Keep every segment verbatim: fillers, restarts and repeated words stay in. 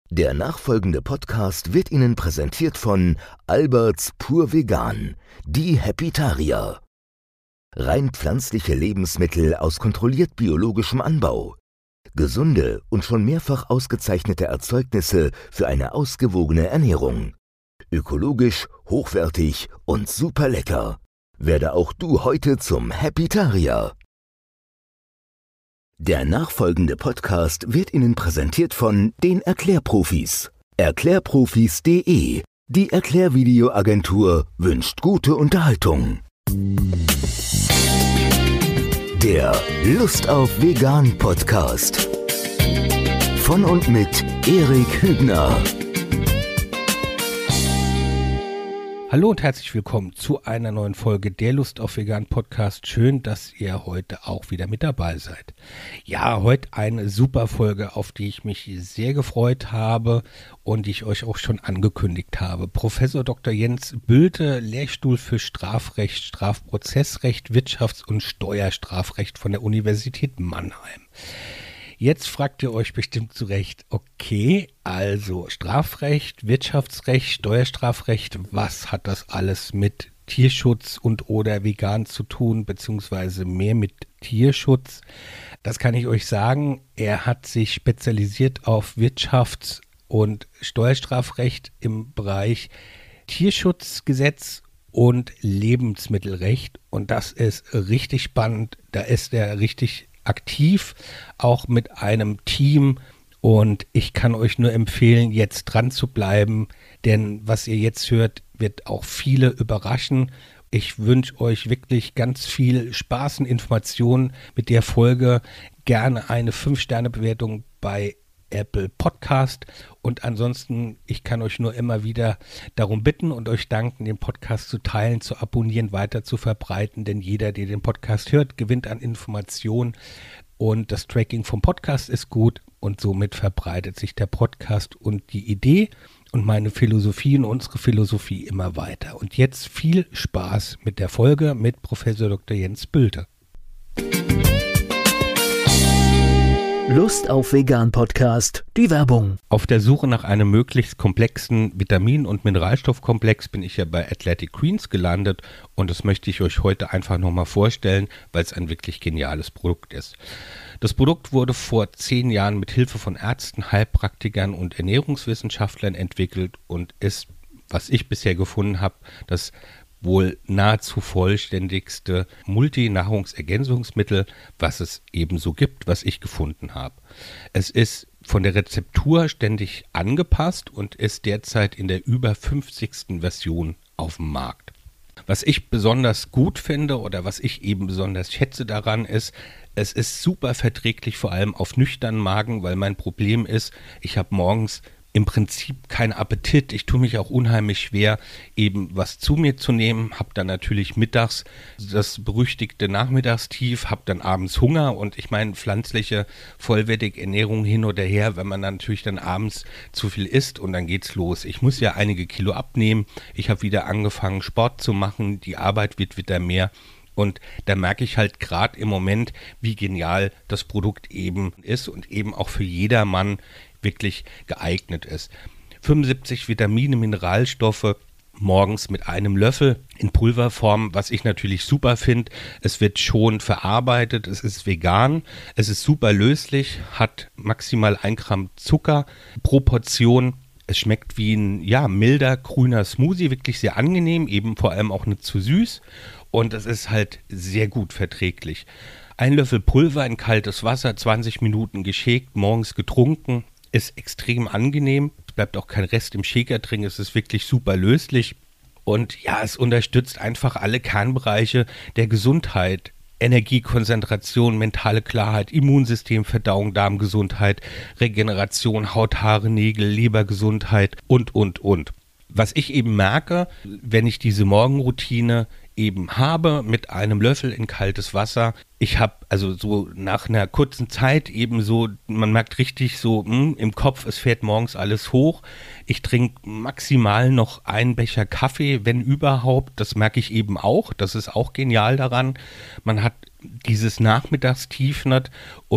Der nachfolgende Podcast wird Ihnen präsentiert von Alberts Pur Vegan, die Happytarier. Rein pflanzliche Lebensmittel aus kontrolliert biologischem Anbau. Gesunde und schon mehrfach ausgezeichnete Erzeugnisse für eine ausgewogene Ernährung. Ökologisch, hochwertig und super lecker. Werde auch du heute zum Happytarier. Der nachfolgende Podcast wird Ihnen präsentiert von den Erklärprofis. Erklärprofis punkt de. Die Erklärvideoagentur wünscht gute Unterhaltung. Der Lust auf Vegan Podcast. Von und mit Erik Hübner. Hallo und herzlich willkommen zu einer neuen Folge der Lust auf Vegan Podcast. Schön, dass ihr heute auch wieder mit dabei seid. Ja, heute eine super Folge, auf die ich mich sehr gefreut habe und die ich euch auch schon angekündigt habe. Professor Doktor Jens Bülte, Lehrstuhl für Strafrecht, Strafprozessrecht, Wirtschafts- und Steuerstrafrecht von der Universität Mannheim. Jetzt fragt ihr euch bestimmt zu Recht, okay, also Strafrecht, Wirtschaftsrecht, Steuerstrafrecht, was hat das alles mit Tierschutz und oder vegan zu tun, beziehungsweise mehr mit Tierschutz? Das kann ich euch sagen, er hat sich spezialisiert auf Wirtschafts- und Steuerstrafrecht im Bereich Tierschutzgesetz und Lebensmittelrecht und das ist richtig spannend, da ist er richtig aktiv, auch mit einem Team und ich kann euch nur empfehlen, jetzt dran zu bleiben, denn was ihr jetzt hört, wird auch viele überraschen. Ich wünsche euch wirklich ganz viel Spaß und Informationen mit der Folge, gerne eine fünf Sterne Bewertung bei Apple Podcast und ansonsten, ich kann euch nur immer wieder darum bitten und euch danken, den Podcast zu teilen, zu abonnieren, weiter zu verbreiten, denn jeder, der den Podcast hört, gewinnt an Informationen und das Tracking vom Podcast ist gut und somit verbreitet sich der Podcast und die Idee und meine Philosophie und unsere Philosophie immer weiter. Und jetzt viel Spaß mit der Folge mit Professor Doktor Jens Bülte. Lust auf Vegan Podcast, die Werbung. Auf der Suche nach einem möglichst komplexen Vitamin- und Mineralstoffkomplex bin ich ja bei Athletic Greens gelandet und das möchte ich euch heute einfach nochmal vorstellen, weil es ein wirklich geniales Produkt ist. Das Produkt wurde vor zehn Jahren mit Hilfe von Ärzten, Heilpraktikern und Ernährungswissenschaftlern entwickelt und ist, was ich bisher gefunden habe, das wohl nahezu vollständigste Multinahrungsergänzungsmittel, was es ebenso gibt, was ich gefunden habe. Es ist von der Rezeptur ständig angepasst und ist derzeit in der über fünfzigsten Version auf dem Markt. Was ich besonders gut finde oder was ich eben besonders schätze daran ist, es ist super verträglich, vor allem auf nüchternen Magen, weil mein Problem ist, ich habe morgens im Prinzip kein Appetit. Ich tue mich auch unheimlich schwer, eben was zu mir zu nehmen. Habe dann natürlich mittags das berüchtigte Nachmittagstief, habe dann abends Hunger und ich meine pflanzliche, vollwertige Ernährung hin oder her, wenn man dann natürlich dann abends zu viel isst und dann geht's los. Ich muss ja einige Kilo abnehmen. Ich habe wieder angefangen, Sport zu machen. Die Arbeit wird wieder mehr. Und da merke ich halt gerade im Moment, wie genial das Produkt eben ist und eben auch für jedermann wirklich geeignet ist. fünfundsiebzig Vitamine, Mineralstoffe morgens mit einem Löffel in Pulverform, was ich natürlich super finde. Es wird schon verarbeitet, es ist vegan, es ist super löslich, hat maximal ein Gramm Zucker pro Portion. Es schmeckt wie ein ja, milder, grüner Smoothie, wirklich sehr angenehm, eben vor allem auch nicht zu süß und es ist halt sehr gut verträglich. Ein Löffel Pulver in kaltes Wasser, zwanzig Minuten geschäkt, morgens getrunken, ist extrem angenehm. Es bleibt auch kein Rest im Shaker drin, es ist wirklich super löslich und ja, es unterstützt einfach alle Kernbereiche der Gesundheit. Energie, Konzentration, mentale Klarheit, Immunsystem, Verdauung, Darmgesundheit, Regeneration, Haut, Haare, Nägel, Lebergesundheit und, und, und. Was ich eben merke, wenn ich diese Morgenroutine eben habe mit einem Löffel in kaltes Wasser, ich habe also so nach einer kurzen Zeit eben so, man merkt richtig so mh, im Kopf, es fährt morgens alles hoch. Ich trinke maximal noch einen Becher Kaffee, wenn überhaupt. Das merke ich eben auch. Das ist auch genial daran. Man hat dieses Nachmittagstief nicht und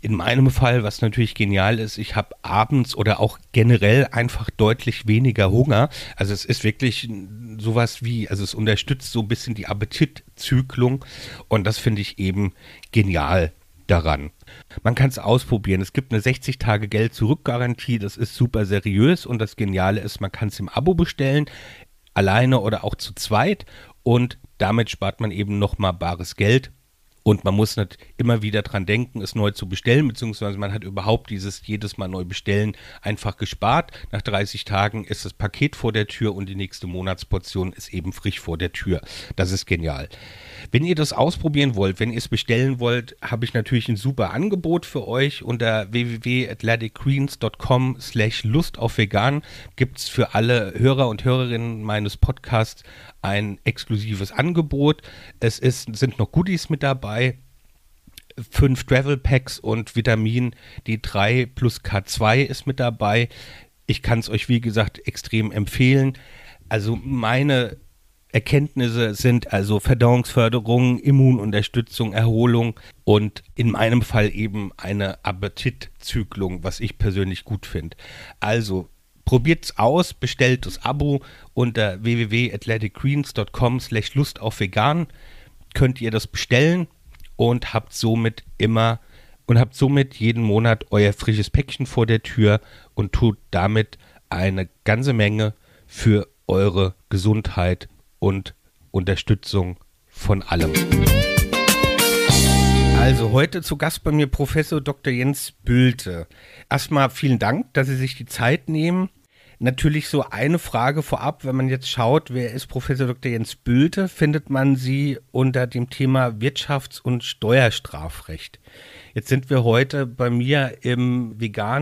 In meinem Fall, was natürlich genial ist, ich habe abends oder auch generell einfach deutlich weniger Hunger. Also es ist wirklich sowas wie, also es unterstützt so ein bisschen die Appetitzyklung und das finde ich eben genial daran. Man kann es ausprobieren. Es gibt eine sechzig Tage Geld-Zurück-Garantie, das ist super seriös und das Geniale ist, man kann es im Abo bestellen, alleine oder auch zu zweit und damit spart man eben nochmal bares Geld. Und man muss nicht immer wieder dran denken, es neu zu bestellen, beziehungsweise man hat überhaupt dieses jedes Mal neu bestellen einfach gespart. Nach dreißig Tagen ist das Paket vor der Tür und die nächste Monatsportion ist eben frisch vor der Tür. Das ist genial. Wenn ihr das ausprobieren wollt, wenn ihr es bestellen wollt, habe ich natürlich ein super Angebot für euch. Unter w w w punkt athletic greens punkt com slash Lust auf vegan gibt es für alle Hörer und Hörerinnen meines Podcasts ein exklusives Angebot. Es ist, sind noch Goodies mit dabei. Fünf Travel Packs und Vitamin D drei plus K zwei ist mit dabei. Ich kann es euch, wie gesagt, extrem empfehlen. Also meine Erkenntnisse sind also Verdauungsförderung, Immununterstützung, Erholung und in meinem Fall eben eine Appetitzyklung, was ich persönlich gut finde. Also probiert's aus, bestellt das Abo unter w w w punkt athletic greens punkt com slash Lust auf vegan. Könnt ihr das bestellen und habt somit immer und habt somit jeden Monat euer frisches Päckchen vor der Tür und tut damit eine ganze Menge für eure Gesundheit und Unterstützung von allem. Also heute zu Gast bei mir Professor Doktor Jens Bülte. Erstmal vielen Dank, dass Sie sich die Zeit nehmen. Natürlich so eine Frage vorab, wenn man jetzt schaut, wer ist Professor Doktor Jens Bülte, findet man Sie unter dem Thema Wirtschafts- und Steuerstrafrecht. Jetzt sind wir heute bei mir im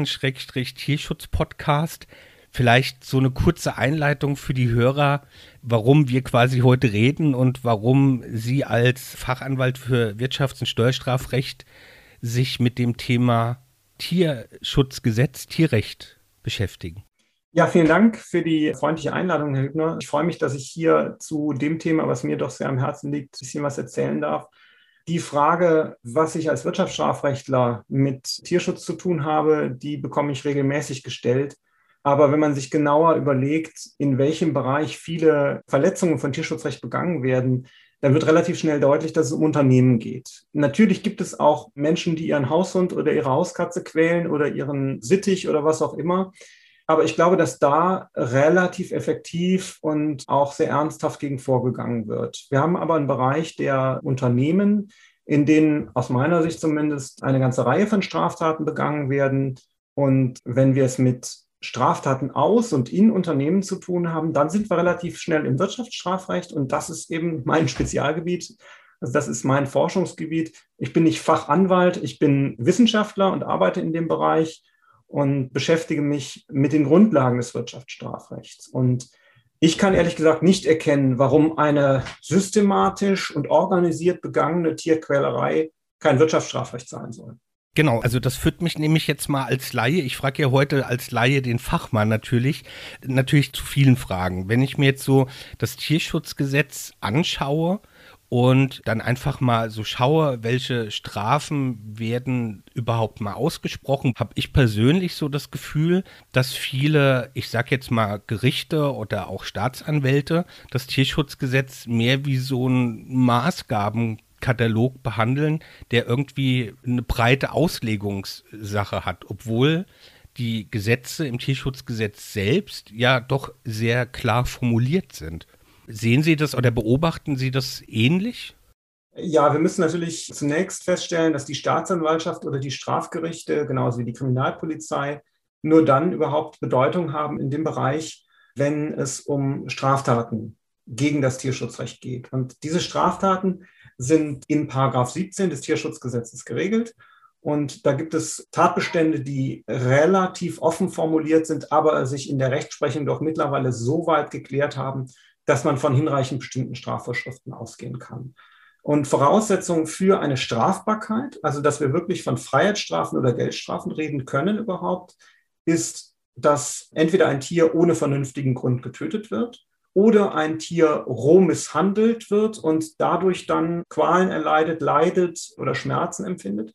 Vegan-Tierschutz-Podcast. Vielleicht so eine kurze Einleitung für die Hörer, warum wir quasi heute reden und warum Sie als Fachanwalt für Wirtschafts- und Steuerstrafrecht sich mit dem Thema Tierschutzgesetz, Tierrecht beschäftigen. Ja, vielen Dank für die freundliche Einladung, Herr Hübner. Ich freue mich, dass ich hier zu dem Thema, was mir doch sehr am Herzen liegt, ein bisschen was erzählen darf. Die Frage, was ich als Wirtschaftsstrafrechtler mit Tierschutz zu tun habe, die bekomme ich regelmäßig gestellt. Aber wenn man sich genauer überlegt, in welchem Bereich viele Verletzungen von Tierschutzrecht begangen werden, dann wird relativ schnell deutlich, dass es um Unternehmen geht. Natürlich gibt es auch Menschen, die ihren Haushund oder ihre Hauskatze quälen oder ihren Sittich oder was auch immer. Aber ich glaube, dass da relativ effektiv und auch sehr ernsthaft gegen vorgegangen wird. Wir haben aber einen Bereich der Unternehmen, in denen aus meiner Sicht zumindest eine ganze Reihe von Straftaten begangen werden. Und wenn wir es mit Straftaten aus und in Unternehmen zu tun haben, dann sind wir relativ schnell im Wirtschaftsstrafrecht und das ist eben mein Spezialgebiet. Also das ist mein Forschungsgebiet. Ich bin nicht Fachanwalt, ich bin Wissenschaftler und arbeite in dem Bereich und beschäftige mich mit den Grundlagen des Wirtschaftsstrafrechts. Und ich kann ehrlich gesagt nicht erkennen, warum eine systematisch und organisiert begangene Tierquälerei kein Wirtschaftsstrafrecht sein soll. Genau, also das führt mich nämlich jetzt mal als Laie, ich frage ja heute als Laie den Fachmann natürlich, natürlich zu vielen Fragen. Wenn ich mir jetzt so das Tierschutzgesetz anschaue und dann einfach mal so schaue, welche Strafen werden überhaupt mal ausgesprochen, habe ich persönlich so das Gefühl, dass viele, ich sag jetzt mal Gerichte oder auch Staatsanwälte, das Tierschutzgesetz mehr wie so ein Maßgaben Katalog behandeln, der irgendwie eine breite Auslegungssache hat, obwohl die Gesetze im Tierschutzgesetz selbst ja doch sehr klar formuliert sind. Sehen Sie das oder beobachten Sie das ähnlich? Ja, wir müssen natürlich zunächst feststellen, dass die Staatsanwaltschaft oder die Strafgerichte, genauso wie die Kriminalpolizei, nur dann überhaupt Bedeutung haben in dem Bereich, wenn es um Straftaten gegen das Tierschutzrecht geht. Und diese Straftaten sind in Paragraph siebzehn des Tierschutzgesetzes geregelt. Und da gibt es Tatbestände, die relativ offen formuliert sind, aber sich in der Rechtsprechung doch mittlerweile so weit geklärt haben, dass man von hinreichend bestimmten Strafvorschriften ausgehen kann. Und Voraussetzung für eine Strafbarkeit, also dass wir wirklich von Freiheitsstrafen oder Geldstrafen reden können überhaupt, ist, dass entweder ein Tier ohne vernünftigen Grund getötet wird oder ein Tier roh misshandelt wird und dadurch dann Qualen erleidet, leidet oder Schmerzen empfindet.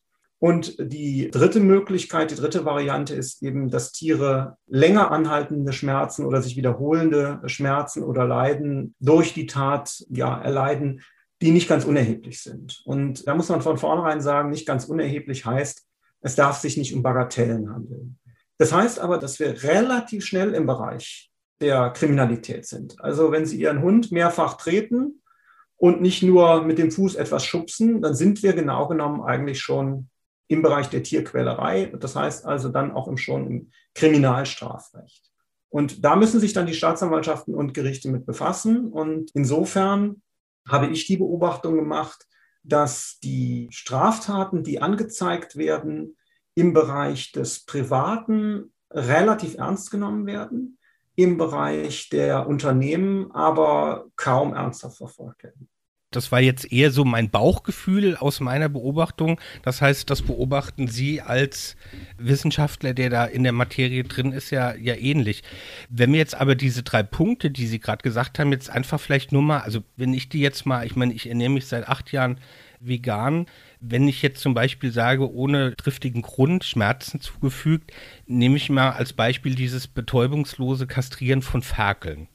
Und die dritte Möglichkeit, die dritte Variante ist eben, dass Tiere länger anhaltende Schmerzen oder sich wiederholende Schmerzen oder Leiden durch die Tat ja, erleiden, die nicht ganz unerheblich sind. Und da muss man von vornherein sagen, nicht ganz unerheblich heißt, es darf sich nicht um Bagatellen handeln. Das heißt aber, dass wir relativ schnell im Bereich der Kriminalität sind. Also wenn Sie Ihren Hund mehrfach treten und nicht nur mit dem Fuß etwas schubsen, dann sind wir genau genommen eigentlich schon im Bereich der Tierquälerei. Das heißt also dann auch im, schon im Kriminalstrafrecht. Und da müssen sich dann die Staatsanwaltschaften und Gerichte mit befassen. Und insofern habe ich die Beobachtung gemacht, dass die Straftaten, die angezeigt werden, im Bereich des Privaten relativ ernst genommen werden, im Bereich der Unternehmen aber kaum ernsthaft verfolgt werden. Das war jetzt eher so mein Bauchgefühl aus meiner Beobachtung. Das heißt, das beobachten Sie als Wissenschaftler, der da in der Materie drin ist, ja, ja ähnlich. Wenn wir jetzt aber diese drei Punkte, die Sie gerade gesagt haben, jetzt einfach vielleicht nur mal, also wenn ich die jetzt mal, ich meine, ich ernähre mich seit acht Jahren vegan, wenn ich jetzt zum Beispiel sage, ohne triftigen Grund Schmerzen zugefügt, nehme ich mal als Beispiel dieses betäubungslose Kastrieren von Ferkeln.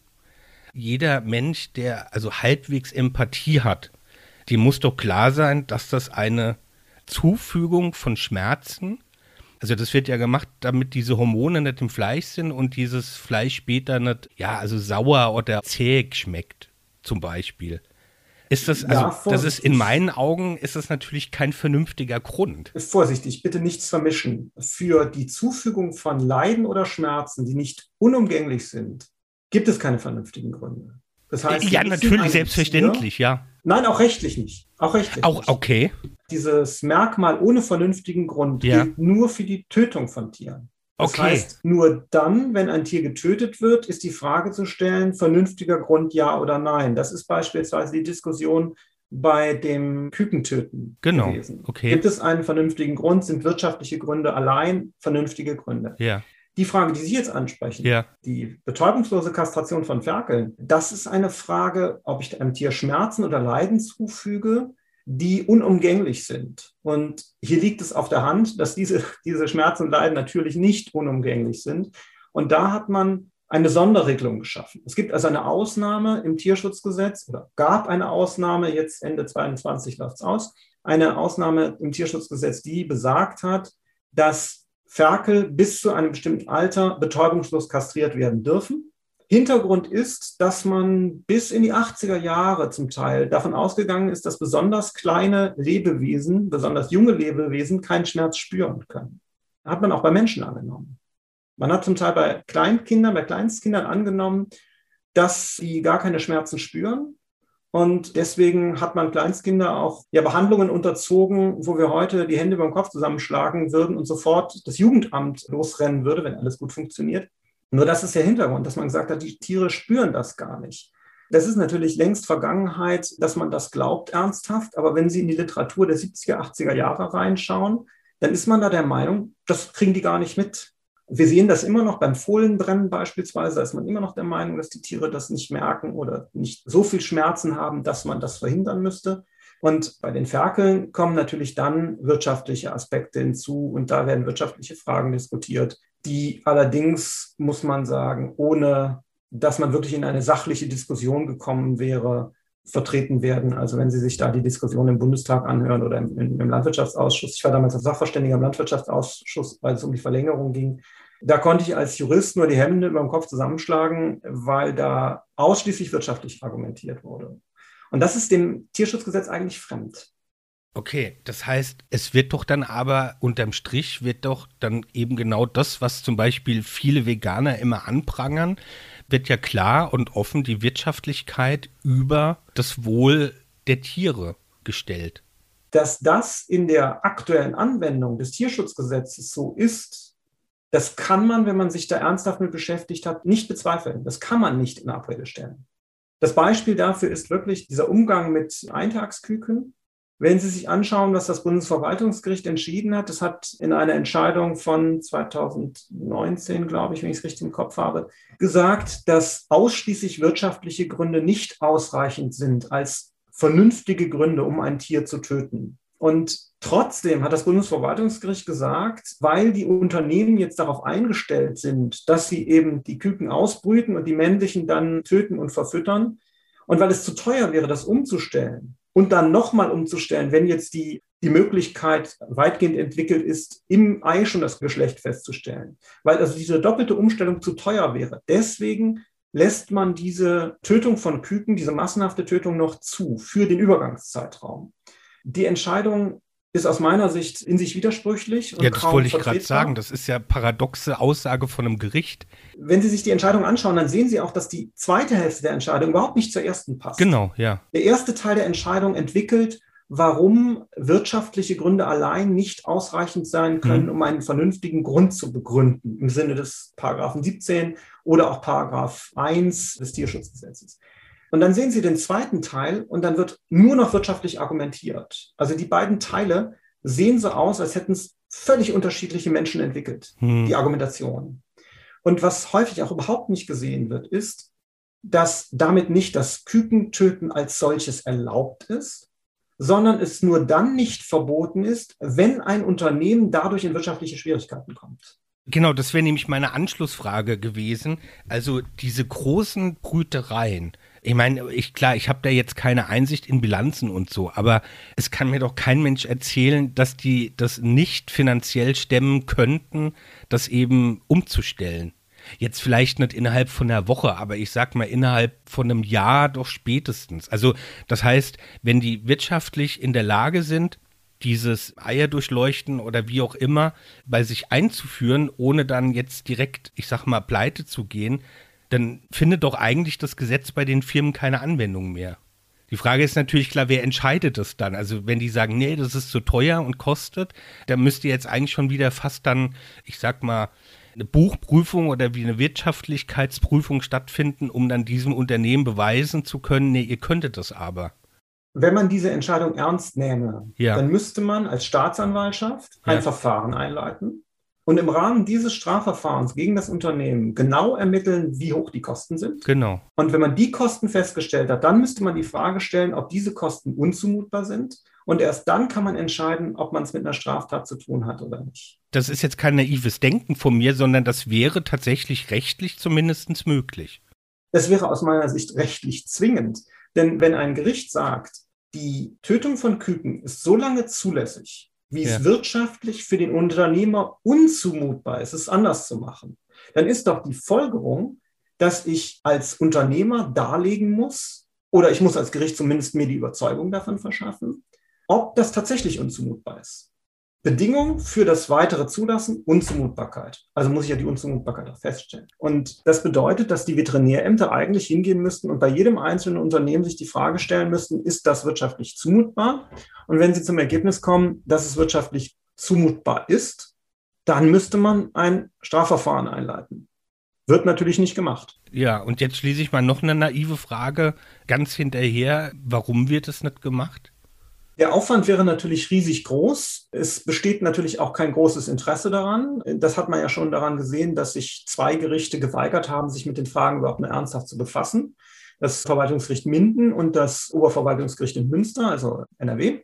Jeder Mensch, der also halbwegs Empathie hat, dem muss doch klar sein, dass das eine Zufügung von Schmerzen, also das wird ja gemacht, damit diese Hormone nicht im Fleisch sind und dieses Fleisch später nicht, ja, also sauer oder zäh schmeckt, zum Beispiel. Ist das, also ja, das ist in meinen Augen, ist das natürlich kein vernünftiger Grund. Vorsichtig, bitte nichts vermischen. Für die Zufügung von Leiden oder Schmerzen, die nicht unumgänglich sind, gibt es keine vernünftigen Gründe. Das heißt, ja, natürlich, selbstverständlich, Tier, ja. Nein, auch rechtlich nicht. Auch rechtlich Auch, nicht. okay. Dieses Merkmal ohne vernünftigen Grund ja. gilt nur für die Tötung von Tieren. Das okay. heißt, nur dann, wenn ein Tier getötet wird, ist die Frage zu stellen, vernünftiger Grund ja oder nein. Das ist beispielsweise die Diskussion bei dem Kükentöten genau. gewesen. Okay. Gibt es einen vernünftigen Grund? Sind wirtschaftliche Gründe allein vernünftige Gründe? Ja. Die Frage, die Sie jetzt ansprechen, ja. die betäubungslose Kastration von Ferkeln, das ist eine Frage, ob ich einem Tier Schmerzen oder Leiden zufüge, die unumgänglich sind. Und hier liegt es auf der Hand, dass diese, diese Schmerzen und Leiden natürlich nicht unumgänglich sind. Und da hat man eine Sonderregelung geschaffen. Es gibt also eine Ausnahme im Tierschutzgesetz, oder gab eine Ausnahme, jetzt Ende zweiundzwanzig läuft es aus, eine Ausnahme im Tierschutzgesetz, die besagt hat, dass Ferkel bis zu einem bestimmten Alter betäubungslos kastriert werden dürfen. Hintergrund ist, dass man bis in die achtziger Jahre zum Teil davon ausgegangen ist, dass besonders kleine Lebewesen, besonders junge Lebewesen keinen Schmerz spüren können. Hat man auch bei Menschen angenommen. Man hat zum Teil bei Kleinkindern, bei Kleinstkindern angenommen, dass sie gar keine Schmerzen spüren. Und deswegen hat man Kleinstkinder auch ja, Behandlungen unterzogen, wo wir heute die Hände beim Kopf zusammenschlagen würden und sofort das Jugendamt losrennen würde, wenn alles gut funktioniert. Nur das ist der Hintergrund, dass man gesagt hat, die Tiere spüren das gar nicht. Das ist natürlich längst Vergangenheit, dass man das glaubt ernsthaft. Aber wenn Sie in die Literatur der siebziger, achtziger Jahre reinschauen, dann ist man da der Meinung, das kriegen die gar nicht mit. Wir sehen das immer noch beim Fohlenbrennen beispielsweise, da ist man immer noch der Meinung, dass die Tiere das nicht merken oder nicht so viel Schmerzen haben, dass man das verhindern müsste. Und bei den Ferkeln kommen natürlich dann wirtschaftliche Aspekte hinzu und da werden wirtschaftliche Fragen diskutiert, die allerdings, muss man sagen, ohne dass man wirklich in eine sachliche Diskussion gekommen wäre, vertreten werden. Also wenn Sie sich da die Diskussion im Bundestag anhören oder im, im Landwirtschaftsausschuss. Ich war damals als Sachverständiger im Landwirtschaftsausschuss, weil es um die Verlängerung ging. Da konnte ich als Jurist nur die Hände über den Kopf zusammenschlagen, weil da ausschließlich wirtschaftlich argumentiert wurde. Und das ist dem Tierschutzgesetz eigentlich fremd. Okay, das heißt, es wird doch dann aber unterm Strich wird doch dann eben genau das, was zum Beispiel viele Veganer immer anprangern, wird ja klar und offen die Wirtschaftlichkeit über das Wohl der Tiere gestellt. Dass das in der aktuellen Anwendung des Tierschutzgesetzes so ist, das kann man, wenn man sich da ernsthaft mit beschäftigt hat, nicht bezweifeln. Das kann man nicht in Abrede stellen. Das Beispiel dafür ist wirklich dieser Umgang mit Eintagsküken. Wenn Sie sich anschauen, was das Bundesverwaltungsgericht entschieden hat, das hat in einer Entscheidung von zweitausendneunzehn, glaube ich, wenn ich es richtig im Kopf habe, gesagt, dass ausschließlich wirtschaftliche Gründe nicht ausreichend sind als vernünftige Gründe, um ein Tier zu töten. Und Trotzdem hat das Bundesverwaltungsgericht gesagt, weil die Unternehmen jetzt darauf eingestellt sind, dass sie eben die Küken ausbrüten und die männlichen dann töten und verfüttern, und weil es zu teuer wäre, das umzustellen und dann nochmal umzustellen, wenn jetzt die, die Möglichkeit weitgehend entwickelt ist, im Ei schon das Geschlecht festzustellen, weil also diese doppelte Umstellung zu teuer wäre. Deswegen lässt man diese Tötung von Küken, diese massenhafte Tötung noch zu für den Übergangszeitraum. Die Entscheidung ist aus meiner Sicht in sich widersprüchlich. Und ja, das kaum wollte ich vertretbar. gerade sagen. Das ist ja paradoxe Aussage von einem Gericht. Wenn Sie sich die Entscheidung anschauen, dann sehen Sie auch, dass die zweite Hälfte der Entscheidung überhaupt nicht zur ersten passt. Genau, ja. Der erste Teil der Entscheidung entwickelt, warum wirtschaftliche Gründe allein nicht ausreichend sein können, mhm. um einen vernünftigen Grund zu begründen, im Sinne des Paragraphen siebzehn oder auch Paragraph eins des Tierschutzgesetzes. Und dann sehen Sie den zweiten Teil und dann wird nur noch wirtschaftlich argumentiert. Also die beiden Teile sehen so aus, als hätten es völlig unterschiedliche Menschen entwickelt, hm. die Argumentation. Und was häufig auch überhaupt nicht gesehen wird, ist, dass damit nicht das Kükentöten als solches erlaubt ist, sondern es nur dann nicht verboten ist, wenn ein Unternehmen dadurch in wirtschaftliche Schwierigkeiten kommt. Genau, das wäre nämlich meine Anschlussfrage gewesen. Also diese großen Brütereien. Ich meine, ich, klar, ich habe da jetzt keine Einsicht in Bilanzen und so, aber es kann mir doch kein Mensch erzählen, dass die das nicht finanziell stemmen könnten, das eben umzustellen. Jetzt vielleicht nicht innerhalb von einer Woche, aber ich sag mal innerhalb von einem Jahr doch spätestens. Also das heißt, wenn die wirtschaftlich in der Lage sind, dieses Eier durchleuchten oder wie auch immer bei sich einzuführen, ohne dann jetzt direkt, ich sag mal, pleite zu gehen, dann findet doch eigentlich das Gesetz bei den Firmen keine Anwendung mehr. Die Frage ist natürlich klar, wer entscheidet das dann? Also wenn die sagen, nee, das ist zu teuer und kostet, dann müsste jetzt eigentlich schon wieder fast dann, ich sag mal, eine Buchprüfung oder wie eine Wirtschaftlichkeitsprüfung stattfinden, um dann diesem Unternehmen beweisen zu können, nee, ihr könntet das aber. Wenn man diese Entscheidung ernst nähme, ja. dann müsste man als Staatsanwaltschaft ein ja. Verfahren einleiten und im Rahmen dieses Strafverfahrens gegen das Unternehmen genau ermitteln, wie hoch die Kosten sind. Genau. Und wenn man die Kosten festgestellt hat, dann müsste man die Frage stellen, ob diese Kosten unzumutbar sind. Und erst dann kann man entscheiden, ob man es mit einer Straftat zu tun hat oder nicht. Das ist jetzt kein naives Denken von mir, sondern das wäre tatsächlich rechtlich zumindest möglich. Das wäre aus meiner Sicht rechtlich zwingend. Denn wenn ein Gericht sagt, die Tötung von Küken ist so lange zulässig, wie es ja. wirtschaftlich für den Unternehmer unzumutbar ist, es anders zu machen, dann ist doch die Folgerung, dass ich als Unternehmer darlegen muss, oder ich muss als Gericht zumindest mir die Überzeugung davon verschaffen, ob das tatsächlich unzumutbar ist. Bedingung für das weitere Zulassen, Unzumutbarkeit. Also muss ich ja die Unzumutbarkeit auch feststellen. Und das bedeutet, dass die Veterinärämter eigentlich hingehen müssten und bei jedem einzelnen Unternehmen sich die Frage stellen müssten, ist das wirtschaftlich zumutbar? Und wenn sie zum Ergebnis kommen, dass es wirtschaftlich zumutbar ist, dann müsste man ein Strafverfahren einleiten. Wird natürlich nicht gemacht. Ja, und jetzt schließe ich mal noch eine naive Frage ganz hinterher. Warum wird es nicht gemacht? Der Aufwand wäre natürlich riesig groß. Es besteht natürlich auch kein großes Interesse daran. Das hat man ja schon daran gesehen, dass sich zwei Gerichte geweigert haben, sich mit den Fragen überhaupt nur ernsthaft zu befassen. Das Verwaltungsgericht Minden und das Oberverwaltungsgericht in Münster, also N R W,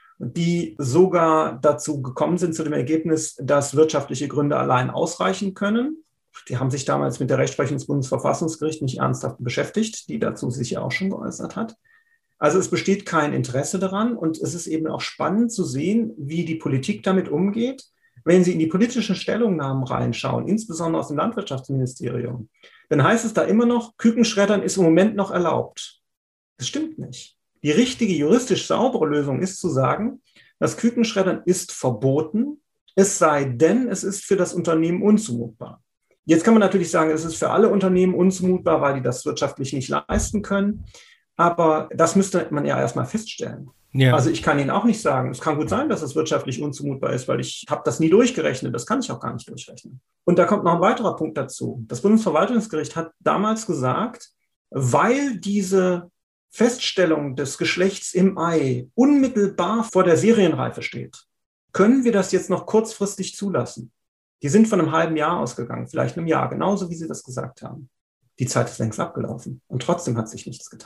die sogar dazu gekommen sind zu dem Ergebnis, dass wirtschaftliche Gründe allein ausreichen können. Die haben sich damals mit der Rechtsprechung des Bundesverfassungsgerichts nicht ernsthaft beschäftigt, die dazu sich ja auch schon geäußert hat. Also es besteht kein Interesse daran und es ist eben auch spannend zu sehen, wie die Politik damit umgeht. Wenn Sie in die politischen Stellungnahmen reinschauen, insbesondere aus dem Landwirtschaftsministerium, dann heißt es da immer noch, Kükenschreddern ist im Moment noch erlaubt. Das stimmt nicht. Die richtige juristisch saubere Lösung ist zu sagen, das Kükenschreddern ist verboten, es sei denn, es ist für das Unternehmen unzumutbar. Jetzt kann man natürlich sagen, es ist für alle Unternehmen unzumutbar, weil die das wirtschaftlich nicht leisten können. Aber das müsste man ja erstmal feststellen. Ja. Also ich kann Ihnen auch nicht sagen, es kann gut sein, dass es wirtschaftlich unzumutbar ist, weil ich habe das nie durchgerechnet. Das kann ich auch gar nicht durchrechnen. Und da kommt noch ein weiterer Punkt dazu. Das Bundesverwaltungsgericht hat damals gesagt, weil diese Feststellung des Geschlechts im Ei unmittelbar vor der Serienreife steht, können wir das jetzt noch kurzfristig zulassen. Die sind von einem halben Jahr ausgegangen, vielleicht einem Jahr, genauso wie Sie das gesagt haben. Die Zeit ist längst abgelaufen und trotzdem hat sich nichts getan.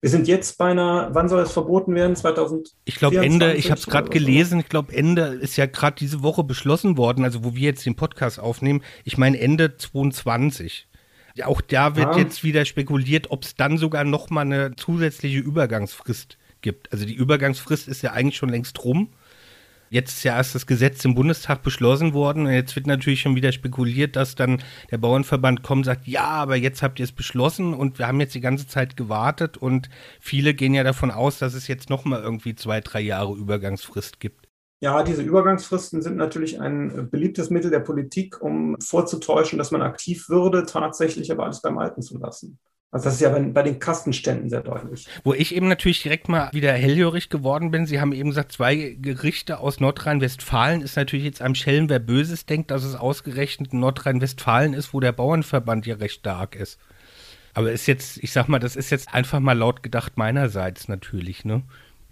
Wir sind jetzt bei einer, wann soll es verboten werden? zwanzig Ich glaube Ende, ich habe es gerade gelesen, ich glaube Ende ist ja gerade diese Woche beschlossen worden, also wo wir jetzt den Podcast aufnehmen, ich meine Ende zweiundzwanzig. Auch da wird ja. jetzt wieder spekuliert, ob es dann sogar nochmal eine zusätzliche Übergangsfrist gibt. Also die Übergangsfrist ist ja eigentlich schon längst rum. Jetzt ist ja erst das Gesetz im Bundestag beschlossen worden und jetzt wird natürlich schon wieder spekuliert, dass dann der Bauernverband kommt und sagt, ja, aber jetzt habt ihr es beschlossen und wir haben jetzt die ganze Zeit gewartet und viele gehen ja davon aus, dass es jetzt nochmal irgendwie zwei, drei Jahre Übergangsfrist gibt. Ja, diese Übergangsfristen sind natürlich ein beliebtes Mittel der Politik, um vorzutäuschen, dass man aktiv würde, tatsächlich aber alles beim Alten zu lassen. Also das ist ja bei, bei den Kastenständen sehr deutlich. Wo ich eben natürlich direkt mal wieder hellhörig geworden bin, Sie haben eben gesagt, zwei Gerichte aus Nordrhein-Westfalen, ist natürlich jetzt am Schelm, wer Böses denkt, dass es ausgerechnet in Nordrhein-Westfalen ist, wo der Bauernverband ja recht stark ist. Aber ist jetzt, ich sag mal, das ist jetzt einfach mal laut gedacht meinerseits natürlich, ne?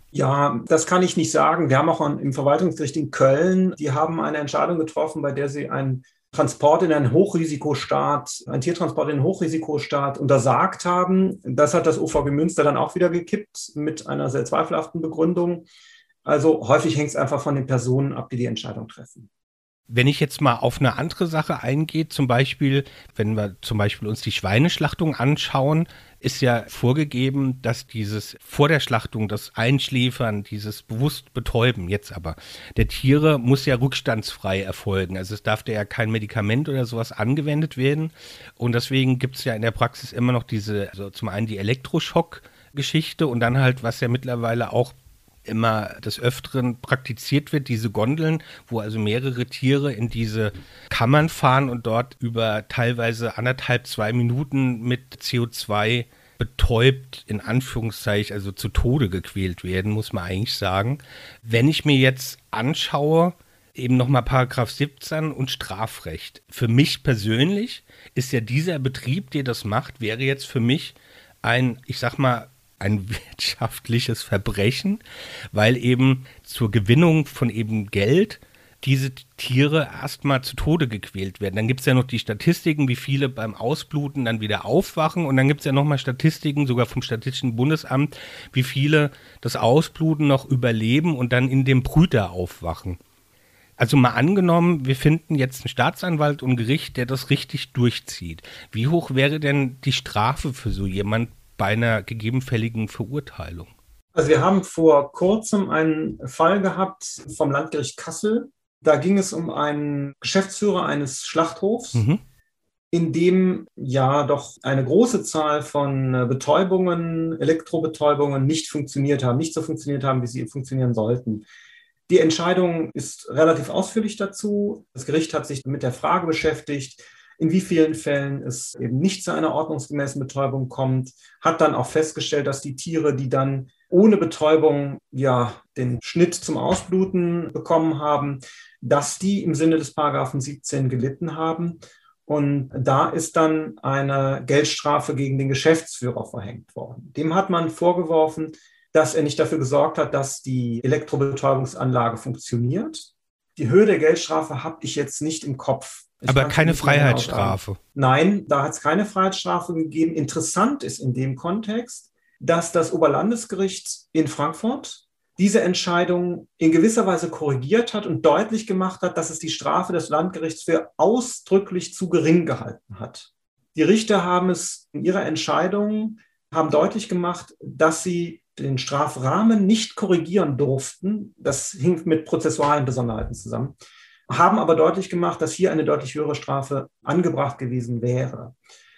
Ja, das kann ich nicht sagen. Wir haben auch im Verwaltungsgericht in Köln, die haben eine Entscheidung getroffen, bei der sie einen Transport in einen Hochrisikostaat, einen Tiertransport in einen Hochrisikostaat untersagt haben. Das hat das O V G Münster dann auch wieder gekippt mit einer sehr zweifelhaften Begründung. Also häufig hängt es einfach von den Personen ab, die die Entscheidung treffen. Wenn ich jetzt mal auf eine andere Sache eingehe, zum Beispiel, wenn wir zum Beispiel uns die Schweineschlachtung anschauen, ist ja vorgegeben, dass dieses vor der Schlachtung, das Einschläfern, dieses bewusst Betäuben jetzt aber der Tiere muss ja rückstandsfrei erfolgen. Also es darf ja kein Medikament oder sowas angewendet werden. Und deswegen gibt es ja in der Praxis immer noch diese, also zum einen die Elektroschock-Geschichte und dann halt, was ja mittlerweile auch immer des Öfteren praktiziert wird, diese Gondeln, wo also mehrere Tiere in diese Kammern fahren und dort über teilweise anderthalb, zwei Minuten mit C O zwei betäubt, in Anführungszeichen, also zu Tode gequält werden, muss man eigentlich sagen. Wenn ich mir jetzt anschaue, eben nochmal Paragraph siebzehn und Strafrecht. Für mich persönlich ist ja dieser Betrieb, der das macht, wäre jetzt für mich ein, ich sag mal, ein wirtschaftliches Verbrechen, weil eben zur Gewinnung von eben Geld diese Tiere erstmal zu Tode gequält werden. Dann gibt es ja noch die Statistiken, wie viele beim Ausbluten dann wieder aufwachen und dann gibt es ja nochmal Statistiken, sogar vom Statistischen Bundesamt, wie viele das Ausbluten noch überleben und dann in dem Brüter aufwachen. Also mal angenommen, wir finden jetzt einen Staatsanwalt und ein Gericht, der das richtig durchzieht. Wie hoch wäre denn die Strafe für so jemand bei einer gegebenenfälligen Verurteilung? Also wir haben vor kurzem einen Fall gehabt vom Landgericht Kassel. Da ging es um einen Geschäftsführer eines Schlachthofs, mhm. in dem ja doch eine große Zahl von Betäubungen, Elektrobetäubungen nicht funktioniert haben, nicht so funktioniert haben, wie sie funktionieren sollten. Die Entscheidung ist relativ ausführlich dazu. Das Gericht hat sich mit der Frage beschäftigt, in wie vielen Fällen es eben nicht zu einer ordnungsgemäßen Betäubung kommt, hat dann auch festgestellt, dass die Tiere, die dann ohne Betäubung ja den Schnitt zum Ausbluten bekommen haben, dass die im Sinne des Paragraphen siebzehn gelitten haben. Und da ist dann eine Geldstrafe gegen den Geschäftsführer verhängt worden. Dem hat man vorgeworfen, dass er nicht dafür gesorgt hat, dass die Elektrobetäubungsanlage funktioniert. Die Höhe der Geldstrafe habe ich jetzt nicht im Kopf. Ich Aber keine Freiheitsstrafe. Nein, da hat es keine Freiheitsstrafe gegeben. Interessant ist in dem Kontext, dass das Oberlandesgericht in Frankfurt diese Entscheidung in gewisser Weise korrigiert hat und deutlich gemacht hat, dass es die Strafe des Landgerichts für ausdrücklich zu gering gehalten hat. Die Richter haben es in ihrer Entscheidung, haben deutlich gemacht, dass sie den Strafrahmen nicht korrigieren durften. Das hing mit prozessualen Besonderheiten zusammen. Haben aber deutlich gemacht, dass hier eine deutlich höhere Strafe angebracht gewesen wäre.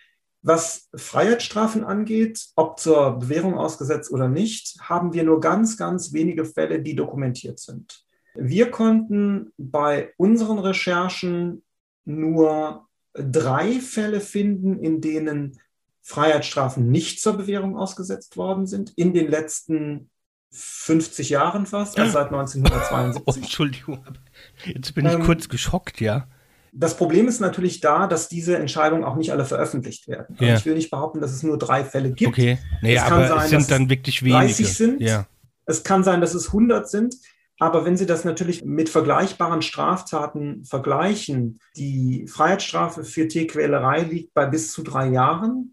Was Freiheitsstrafen angeht, ob zur Bewährung ausgesetzt oder nicht, haben wir nur ganz, ganz wenige Fälle, die dokumentiert sind. Wir konnten bei unseren Recherchen nur drei Fälle finden, in denen Freiheitsstrafen nicht zur Bewährung ausgesetzt worden sind, in den letzten fünfzig Jahren fast, also seit neunzehnhundertzweiundsiebzig. Oh, Entschuldigung, jetzt bin ich ähm, kurz geschockt, ja. Das Problem ist natürlich da, dass diese Entscheidungen auch nicht alle veröffentlicht werden. Ja. Ich will nicht behaupten, dass es nur drei Fälle gibt. Okay, nee, es aber sein, es sind dann wirklich wenige. dreißig sind. Ja. Es kann sein, dass es hundert sind. Aber wenn Sie das natürlich mit vergleichbaren Straftaten vergleichen, die Freiheitsstrafe für Tierquälerei liegt bei bis zu drei Jahren.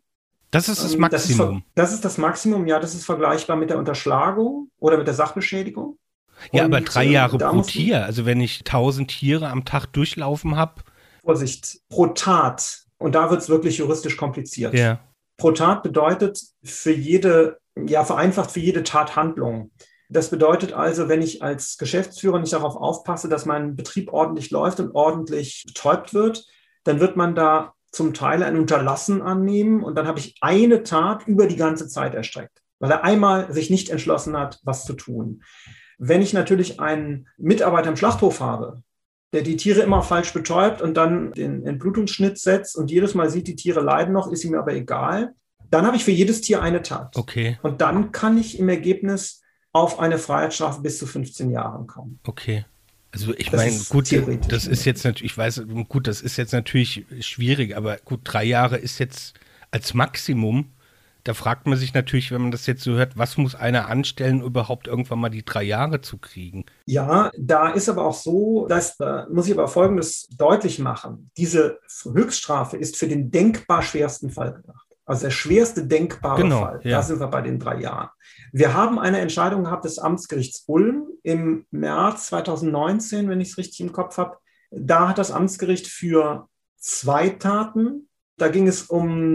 Das ist das Ähm, Das ist, ver- Maximum. das ist das Maximum, ja, das ist vergleichbar mit der Unterschlagung oder mit der Sachbeschädigung. Ja, aber Und drei ähm, Jahre da pro muss man, Tier. Also wenn ich tausend Tiere am Tag durchlaufen habe. Vorsicht, pro Tat, und da wird es wirklich juristisch kompliziert. Ja, Pro Tat bedeutet für jede, ja, vereinfacht für jede Tathandlung. Das bedeutet also, wenn ich als Geschäftsführer nicht darauf aufpasse, dass mein Betrieb ordentlich läuft und ordentlich betäubt wird, dann wird man da zum Teil ein Unterlassen annehmen und dann habe ich eine Tat über die ganze Zeit erstreckt, weil er einmal sich nicht entschlossen hat, was zu tun. Wenn ich natürlich einen Mitarbeiter im Schlachthof habe, der die Tiere immer falsch betäubt und dann den Entblutungsschnitt setzt und jedes Mal sieht, die Tiere leiden noch, ist ihm aber egal, dann habe ich für jedes Tier eine Tat. okay, Und dann kann ich im Ergebnis auf eine Freiheitsstrafe bis zu fünfzehn Jahren kommen. okay. Also ich Das meine, ist gut, theoretisch das ist jetzt natürlich, ich weiß, gut, das ist jetzt natürlich schwierig, aber gut, drei Jahre ist jetzt als Maximum. Da fragt man sich natürlich, wenn man das jetzt so hört, was muss einer anstellen, überhaupt irgendwann mal die drei Jahre zu kriegen? Ja, da ist aber auch so, dass, da muss ich aber Folgendes deutlich machen. Diese Höchststrafe ist für den denkbar schwersten Fall gedacht. Also der schwerste denkbare Genau, Fall. ja. Da sind wir bei den drei Jahren. Wir haben eine Entscheidung gehabt des Amtsgerichts Ulm im März zweitausendneunzehn, wenn ich es richtig im Kopf habe. Da hat das Amtsgericht für zwei Taten, da ging es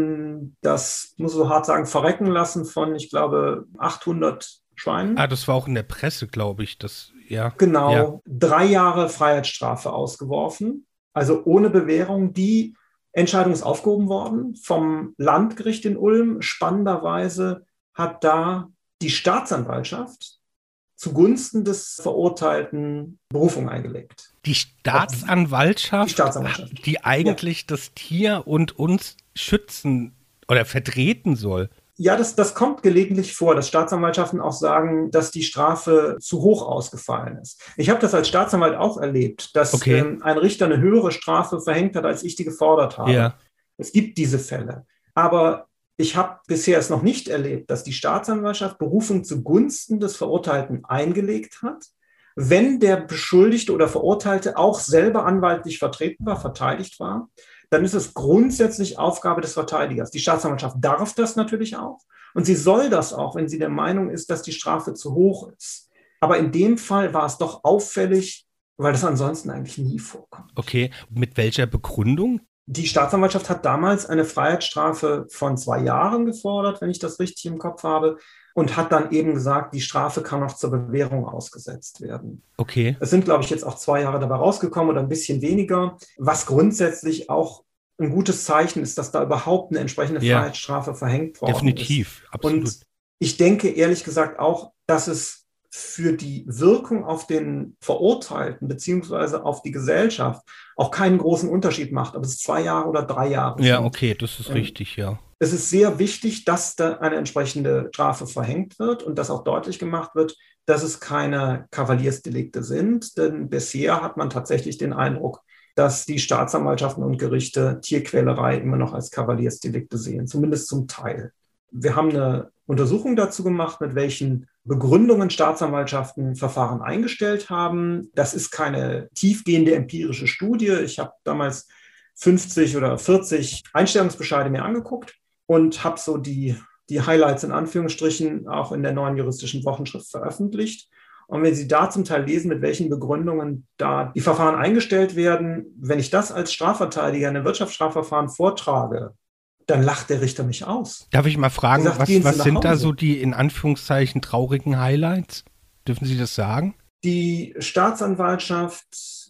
um das, muss ich so hart sagen, Verrecken lassen von, ich glaube, achthundert Schweinen. Ah, das war auch in der Presse, glaube ich. Das, ja. Genau, Ja. drei Jahre Freiheitsstrafe ausgeworfen, also ohne Bewährung. Die Entscheidung ist aufgehoben worden vom Landgericht in Ulm. Spannenderweise hat da die Staatsanwaltschaft zugunsten des Verurteilten Berufung eingelegt. Die Staatsanwaltschaft, Die Staatsanwaltschaft. die eigentlich das Tier und uns schützen oder vertreten soll. Ja, das, das kommt gelegentlich vor, dass Staatsanwaltschaften auch sagen, dass die Strafe zu hoch ausgefallen ist. Ich habe das als Staatsanwalt auch erlebt, dass Okay. ähm, ein Richter eine höhere Strafe verhängt hat, als ich die gefordert habe. Ja. Es gibt diese Fälle. Aber ich habe bisher es noch nicht erlebt, dass die Staatsanwaltschaft Berufung zugunsten des Verurteilten eingelegt hat, wenn der Beschuldigte oder Verurteilte auch selber anwaltlich vertreten war, verteidigt war. Dann ist es grundsätzlich Aufgabe des Verteidigers. Die Staatsanwaltschaft darf das natürlich auch und sie soll das auch, wenn sie der Meinung ist, dass die Strafe zu hoch ist. Aber in dem Fall war es doch auffällig, weil das ansonsten eigentlich nie vorkommt. Okay, mit welcher Begründung? Die Staatsanwaltschaft hat damals eine Freiheitsstrafe von zwei Jahren gefordert, wenn ich das richtig im Kopf habe, und hat dann eben gesagt, die Strafe kann noch zur Bewährung ausgesetzt werden. Okay, Es sind, glaube ich, jetzt auch zwei Jahre dabei rausgekommen oder ein bisschen weniger, was grundsätzlich auch ein gutes Zeichen ist, dass da überhaupt eine entsprechende Ja. Freiheitsstrafe verhängt worden ist. definitiv, absolut. Und ich denke ehrlich gesagt auch, dass es für die Wirkung auf den Verurteilten beziehungsweise auf die Gesellschaft auch keinen großen Unterschied macht, ob es zwei Jahre oder drei Jahre Ja, sind. okay, das ist Ähm, richtig, ja. Es ist sehr wichtig, dass da eine entsprechende Strafe verhängt wird und dass auch deutlich gemacht wird, dass es keine Kavaliersdelikte sind. Denn bisher hat man tatsächlich den Eindruck, dass die Staatsanwaltschaften und Gerichte Tierquälerei immer noch als Kavaliersdelikte sehen, zumindest zum Teil. Wir haben eine Untersuchung dazu gemacht, mit welchen Begründungen Staatsanwaltschaften Verfahren eingestellt haben. Das ist keine tiefgehende empirische Studie. Ich habe damals fünfzig oder vierzig Einstellungsbescheide mir angeguckt und habe so die, die Highlights in Anführungsstrichen auch in der neuen juristischen Wochenschrift veröffentlicht. Und wenn Sie da zum Teil lesen, mit welchen Begründungen da die Verfahren eingestellt werden, wenn ich das als Strafverteidiger in einem Wirtschaftsstrafverfahren vortrage, dann lacht der Richter mich aus. Darf ich mal fragen, Er sagt, was, gehen Sie was nach sind da Hause. so die in Anführungszeichen traurigen Highlights? Dürfen Sie das sagen? Die Staatsanwaltschaft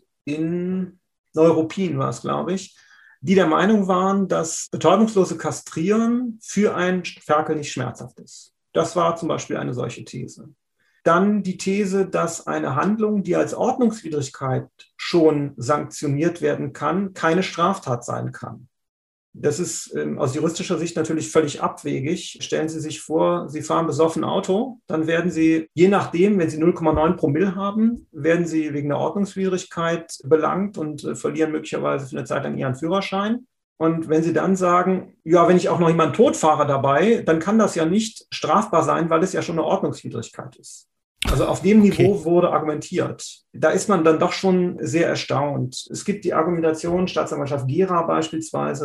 in Neuruppin war es, glaube ich, die der Meinung waren, dass betäubungslose Kastrieren für einen Ferkel nicht schmerzhaft ist. Das war zum Beispiel eine solche These. Dann die These, dass eine Handlung, die als Ordnungswidrigkeit schon sanktioniert werden kann, keine Straftat sein kann. Das ist ähm, aus juristischer Sicht natürlich völlig abwegig. Stellen Sie sich vor, Sie fahren besoffen Auto, dann werden Sie, je nachdem, wenn Sie null Komma neun Promille haben, werden Sie wegen der Ordnungswidrigkeit belangt und äh, verlieren möglicherweise für eine Zeit lang Ihren Führerschein. Und wenn Sie dann sagen, ja, wenn ich auch noch jemanden totfahre dabei, dann kann das ja nicht strafbar sein, weil es ja schon eine Ordnungswidrigkeit ist. Also auf dem Okay. Niveau wurde argumentiert. Da ist man dann doch schon sehr erstaunt. Es gibt die Argumentation, Staatsanwaltschaft Gera beispielsweise,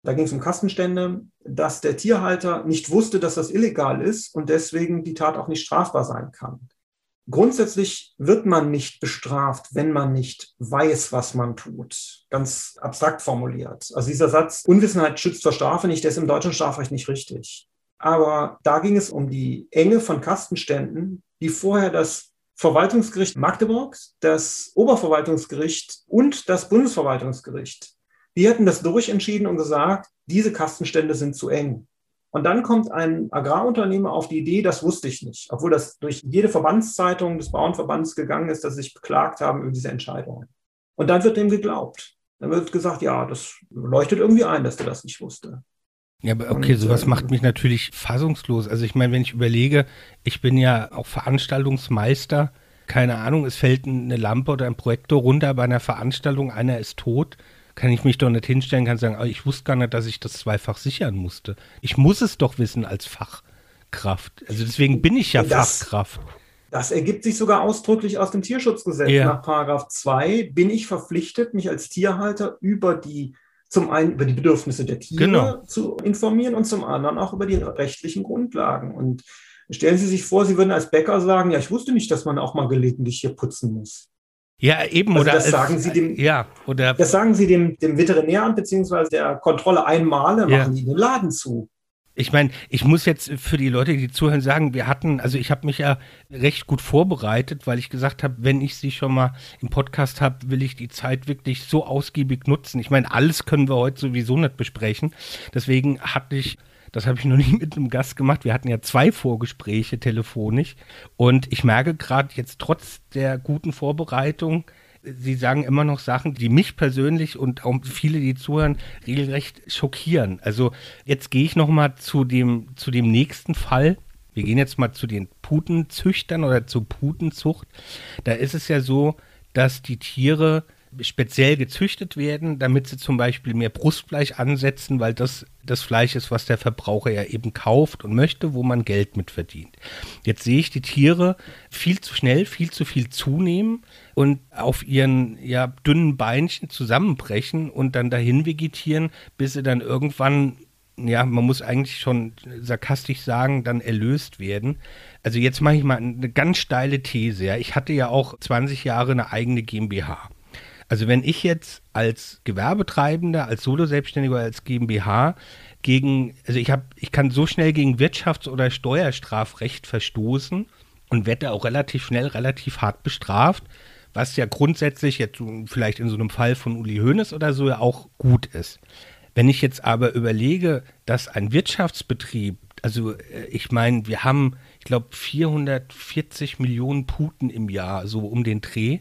da ging es um Kastenstände, dass der Tierhalter nicht wusste, dass das illegal ist und deswegen die Tat auch nicht strafbar sein kann. Grundsätzlich wird man nicht bestraft, wenn man nicht weiß, was man tut. Ganz abstrakt formuliert. Also dieser Satz, Unwissenheit schützt vor Strafe nicht, der ist im deutschen Strafrecht nicht richtig. Aber da ging es um die Enge von Kastenständen, die vorher das Verwaltungsgericht Magdeburg, das Oberverwaltungsgericht und das Bundesverwaltungsgericht, die hätten das durchentschieden und gesagt, diese Kastenstände sind zu eng. Und dann kommt ein Agrarunternehmer auf die Idee, das wusste ich nicht, obwohl das durch jede Verbandszeitung des Bauernverbands gegangen ist, dass sie sich beklagt haben über diese Entscheidungen. Und dann wird dem geglaubt. Dann wird gesagt, ja, das leuchtet irgendwie ein, dass der das nicht wusste. Ja, aber okay, und, sowas äh, macht mich natürlich fassungslos. Also ich meine, wenn ich überlege, ich bin ja auch Veranstaltungsmeister, keine Ahnung, es fällt eine Lampe oder ein Projektor runter bei einer Veranstaltung, einer ist tot, kann ich mich doch nicht hinstellen, kann sagen, oh, ich wusste gar nicht, dass ich das zweifach sichern musste. Ich muss es doch wissen als Fachkraft. Also deswegen bin ich ja das, Fachkraft. Das ergibt sich sogar ausdrücklich aus dem Tierschutzgesetz. Ja. Nach Paragraph zwei bin ich verpflichtet, mich als Tierhalter über die, zum einen über die Bedürfnisse der Tiere genau. zu informieren und zum anderen auch über die rechtlichen Grundlagen. Und stellen Sie sich vor, Sie würden als Bäcker sagen, ja, ich wusste nicht, dass man auch mal gelegentlich hier putzen muss. Ja, eben. Also oder das als, sagen Sie dem, ja, oder das sagen Sie dem, dem Veterinäramt beziehungsweise der Kontrolle einmal, dann ja. machen die den Laden zu. Ich meine, ich muss jetzt für die Leute, die zuhören, sagen, wir hatten, also ich habe mich ja recht gut vorbereitet, weil ich gesagt habe, wenn ich sie schon mal im Podcast habe, will ich die Zeit wirklich so ausgiebig nutzen. Ich meine, alles können wir heute sowieso nicht besprechen. Deswegen hatte ich, das habe ich noch nie mit einem Gast gemacht, wir hatten ja zwei Vorgespräche telefonisch und ich merke gerade jetzt trotz der guten Vorbereitung, Sie sagen immer noch Sachen, die mich persönlich und auch viele, die zuhören, regelrecht schockieren. Also jetzt gehe ich noch mal zu dem, zu dem nächsten Fall. Wir gehen jetzt mal zu den Putenzüchtern oder zur Putenzucht. Da ist es ja so, dass die Tiere speziell gezüchtet werden, damit sie zum Beispiel mehr Brustfleisch ansetzen, weil das das Fleisch ist, was der Verbraucher ja eben kauft und möchte, wo man Geld mit verdient. Jetzt sehe ich die Tiere viel zu schnell, viel zu viel zunehmen und auf ihren ja, dünnen Beinchen zusammenbrechen und dann dahin vegetieren, bis sie dann irgendwann, ja, man muss eigentlich schon sarkastisch sagen, dann erlöst werden. Also jetzt mache ich mal eine ganz steile These. Ja. Ich hatte ja auch zwanzig Jahre eine eigene GmbH. Also wenn ich jetzt als Gewerbetreibender, als Solo-Selbstständiger, als GmbH gegen, also ich habe, ich kann so schnell gegen Wirtschafts- oder Steuerstrafrecht verstoßen und werde auch relativ schnell, relativ hart bestraft, was ja grundsätzlich jetzt vielleicht in so einem Fall von Uli Hoeneß oder so ja auch gut ist. Wenn ich jetzt aber überlege, dass ein Wirtschaftsbetrieb, also ich meine, wir haben, ich glaube, vierhundertvierzig Millionen Puten im Jahr, so um den Dreh,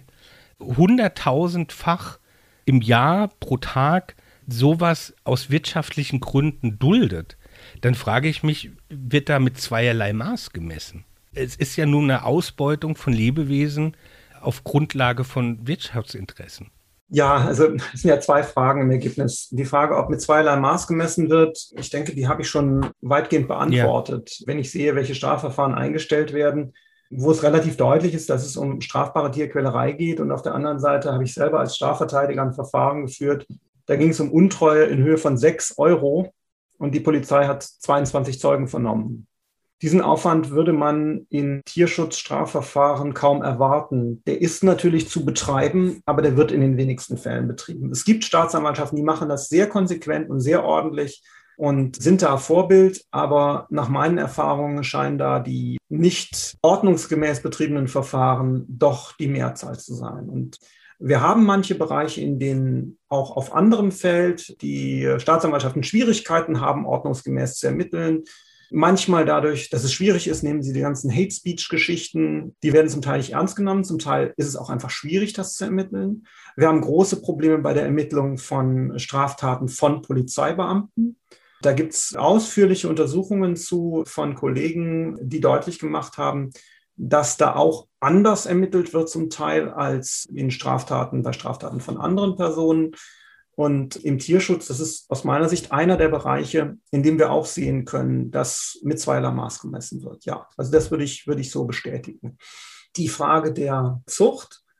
hunderttausendfach im Jahr pro Tag sowas aus wirtschaftlichen Gründen duldet, dann frage ich mich, wird da mit zweierlei Maß gemessen? Es ist ja nun eine Ausbeutung von Lebewesen auf Grundlage von Wirtschaftsinteressen. Ja, also es sind ja zwei Fragen im Ergebnis. Die Frage, ob mit zweierlei Maß gemessen wird, ich denke, die habe ich schon weitgehend beantwortet. Ja. Wenn ich sehe, welche Strafverfahren eingestellt werden, wo es relativ deutlich ist, dass es um strafbare Tierquälerei geht. Und auf der anderen Seite habe ich selber als Strafverteidiger ein Verfahren geführt. Da ging es um Untreue in Höhe von sechs Euro und die Polizei hat zweiundzwanzig Zeugen vernommen. Diesen Aufwand würde man in Tierschutzstrafverfahren kaum erwarten. Der ist natürlich zu betreiben, aber der wird in den wenigsten Fällen betrieben. Es gibt Staatsanwaltschaften, die machen das sehr konsequent und sehr ordentlich und sind da Vorbild, aber nach meinen Erfahrungen scheinen da die nicht ordnungsgemäß betriebenen Verfahren doch die Mehrzahl zu sein. Und wir haben manche Bereiche, in denen auch auf anderem Feld die Staatsanwaltschaften Schwierigkeiten haben, ordnungsgemäß zu ermitteln. Manchmal dadurch, dass es schwierig ist, nehmen Sie die ganzen Hate-Speech-Geschichten, die werden zum Teil nicht ernst genommen, zum Teil ist es auch einfach schwierig, das zu ermitteln. Wir haben große Probleme bei der Ermittlung von Straftaten von Polizeibeamten. Da gibt es ausführliche Untersuchungen zu von Kollegen, die deutlich gemacht haben, dass da auch anders ermittelt wird zum Teil als in Straftaten, bei Straftaten von anderen Personen. Und im Tierschutz, das ist aus meiner Sicht einer der Bereiche, in dem wir auch sehen können, dass mit zweierlei Maß gemessen wird. Ja, also das würde ich, würde ich so bestätigen. Die Frage der Zucht,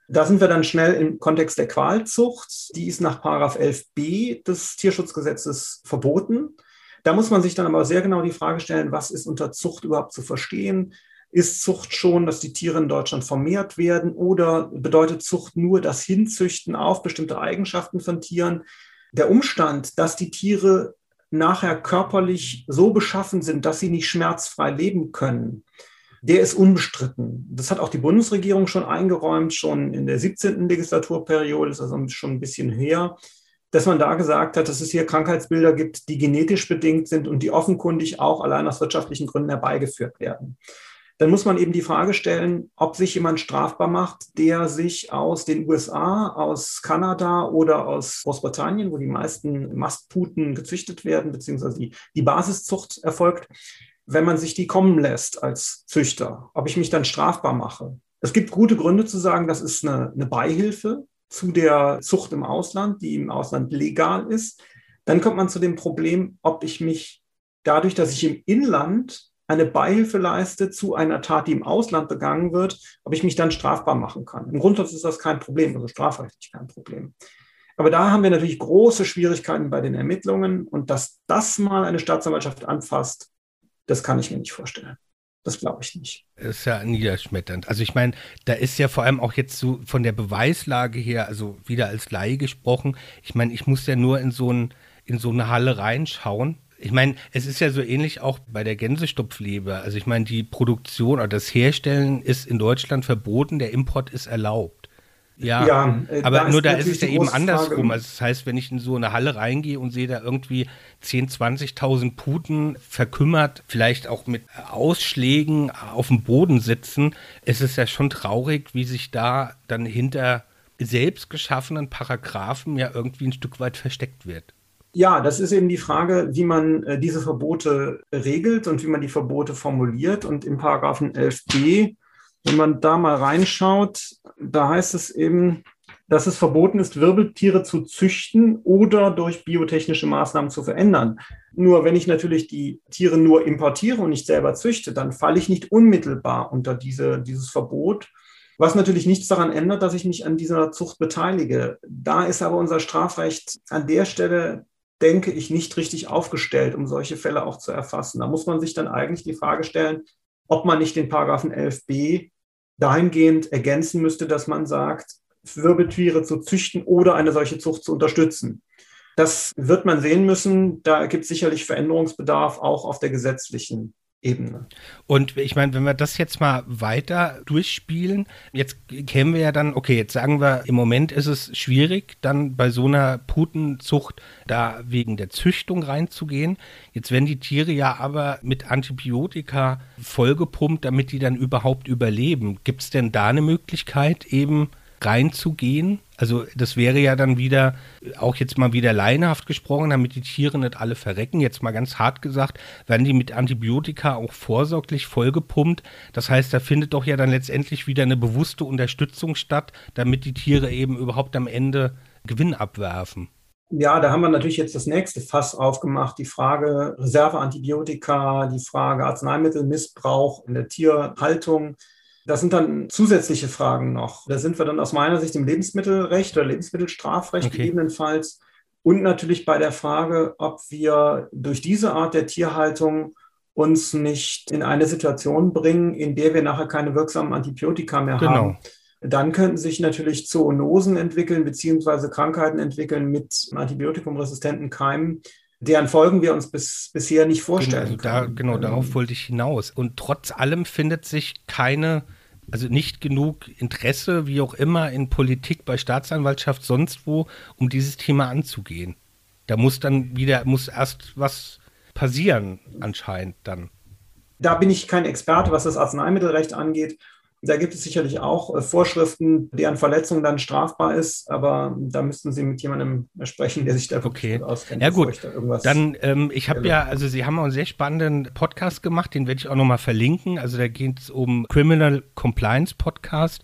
Da sind wir dann schnell im Kontext der Qualzucht. Die ist nach Paragraph elf b des Tierschutzgesetzes verboten. Da muss man sich dann aber sehr genau die Frage stellen, was ist unter Zucht überhaupt zu verstehen? Ist Zucht schon, dass die Tiere in Deutschland vermehrt werden, oder bedeutet Zucht nur das Hinzüchten auf bestimmte Eigenschaften von Tieren? Der Umstand, dass die Tiere nachher körperlich so beschaffen sind, dass sie nicht schmerzfrei leben können, der ist unbestritten. Das hat auch die Bundesregierung schon eingeräumt, schon in der siebzehnten Legislaturperiode, das ist also schon ein bisschen her, dass man da gesagt hat, dass es hier Krankheitsbilder gibt, die genetisch bedingt sind und die offenkundig auch allein aus wirtschaftlichen Gründen herbeigeführt werden. Dann muss man eben die Frage stellen, ob sich jemand strafbar macht, der sich aus den U S A, aus Kanada oder aus Großbritannien, wo die meisten Mastputen gezüchtet werden, beziehungsweise die, die Basiszucht erfolgt, wenn man sich die kommen lässt als Züchter, ob ich mich dann strafbar mache. Es gibt gute Gründe zu sagen, das ist eine, eine Beihilfe zu der Zucht im Ausland, die im Ausland legal ist. Dann kommt man zu dem Problem, ob ich mich dadurch, dass ich im Inland eine Beihilfe leiste zu einer Tat, die im Ausland begangen wird, ob ich mich dann strafbar machen kann. Im Grundsatz ist das kein Problem, also strafrechtlich kein Problem. Aber da haben wir natürlich große Schwierigkeiten bei den Ermittlungen, und dass das mal eine Staatsanwaltschaft anfasst, das kann ich mir nicht vorstellen. Das glaube ich nicht. Das ist ja niederschmetternd. Also ich meine, da ist ja vor allem auch jetzt so von der Beweislage her, also wieder als Laie gesprochen, ich meine, ich muss ja nur in so, ein, in so eine Halle reinschauen. Ich meine, es ist ja so ähnlich auch bei der Gänsestopfleber. Also ich meine, die Produktion oder das Herstellen ist in Deutschland verboten, der Import ist erlaubt. Ja, ja äh, aber da nur da ist es ja eben andersrum. Frage. Also das heißt, wenn ich in so eine Halle reingehe und sehe da irgendwie zehntausend, zwanzigtausend Puten verkümmert, vielleicht auch mit Ausschlägen auf dem Boden sitzen, ist es ja schon traurig, wie sich da dann hinter selbst geschaffenen Paragraphen ja irgendwie ein Stück weit versteckt wird. Ja, das ist eben die Frage, wie man äh, diese Verbote regelt und wie man die Verbote formuliert. Und im Paragraphen elf b, wenn man da mal reinschaut, da heißt es eben, dass es verboten ist, Wirbeltiere zu züchten oder durch biotechnische Maßnahmen zu verändern. Nur wenn ich natürlich die Tiere nur importiere und nicht selber züchte, dann falle ich nicht unmittelbar unter diese, dieses Verbot, was natürlich nichts daran ändert, dass ich mich an dieser Zucht beteilige. Da ist aber unser Strafrecht an der Stelle, denke ich, nicht richtig aufgestellt, um solche Fälle auch zu erfassen. Da muss man sich dann eigentlich die Frage stellen, ob man nicht den Paragraphen elf b dahingehend ergänzen müsste, dass man sagt, Wirbeltiere zu züchten oder eine solche Zucht zu unterstützen. Das wird man sehen müssen. Da gibt es sicherlich Veränderungsbedarf auch auf der gesetzlichen Ebene. Und ich meine, wenn wir das jetzt mal weiter durchspielen, jetzt kämen wir ja dann, okay, jetzt sagen wir, im Moment ist es schwierig, dann bei so einer Putenzucht da wegen der Züchtung reinzugehen. Jetzt werden die Tiere ja aber mit Antibiotika vollgepumpt, damit die dann überhaupt überleben. Gibt es denn da eine Möglichkeit, eben reinzugehen? Also das wäre ja dann wieder, auch jetzt mal wieder laienhaft gesprochen, damit die Tiere nicht alle verrecken, jetzt mal ganz hart gesagt, werden die mit Antibiotika auch vorsorglich vollgepumpt. Das heißt, da findet doch ja dann letztendlich wieder eine bewusste Unterstützung statt, damit die Tiere eben überhaupt am Ende Gewinn abwerfen. Ja, da haben wir natürlich jetzt das nächste Fass aufgemacht, die Frage Reserveantibiotika, die Frage Arzneimittelmissbrauch in der Tierhaltung. Das sind dann zusätzliche Fragen noch. Da sind wir dann aus meiner Sicht im Lebensmittelrecht oder Lebensmittelstrafrecht okay. gegebenenfalls. Und natürlich bei der Frage, ob wir durch diese Art der Tierhaltung uns nicht in eine Situation bringen, in der wir nachher keine wirksamen Antibiotika mehr genau. haben. Dann könnten sich natürlich Zoonosen entwickeln, beziehungsweise Krankheiten entwickeln mit antibiotikumresistenten Keimen, deren Folgen wir uns bis, bisher nicht vorstellen genau, also da, können. Genau, darauf wollte ich hinaus. Und trotz allem findet sich keine, also nicht genug Interesse, wie auch immer, in Politik, bei Staatsanwaltschaft, sonst wo, um dieses Thema anzugehen. Da muss dann wieder, muss erst was passieren anscheinend dann. Da bin ich kein Experte, was das Arzneimittelrecht angeht. Da gibt es sicherlich auch Vorschriften, deren Verletzung dann strafbar ist, aber da müssten Sie mit jemandem sprechen, der sich da okay. gut auskennt. Ja gut, ich da irgendwas dann, ähm, ich habe ja, also Sie haben auch einen sehr spannenden Podcast gemacht, den werde ich auch nochmal verlinken. Also da geht es um Criminal Compliance Podcast.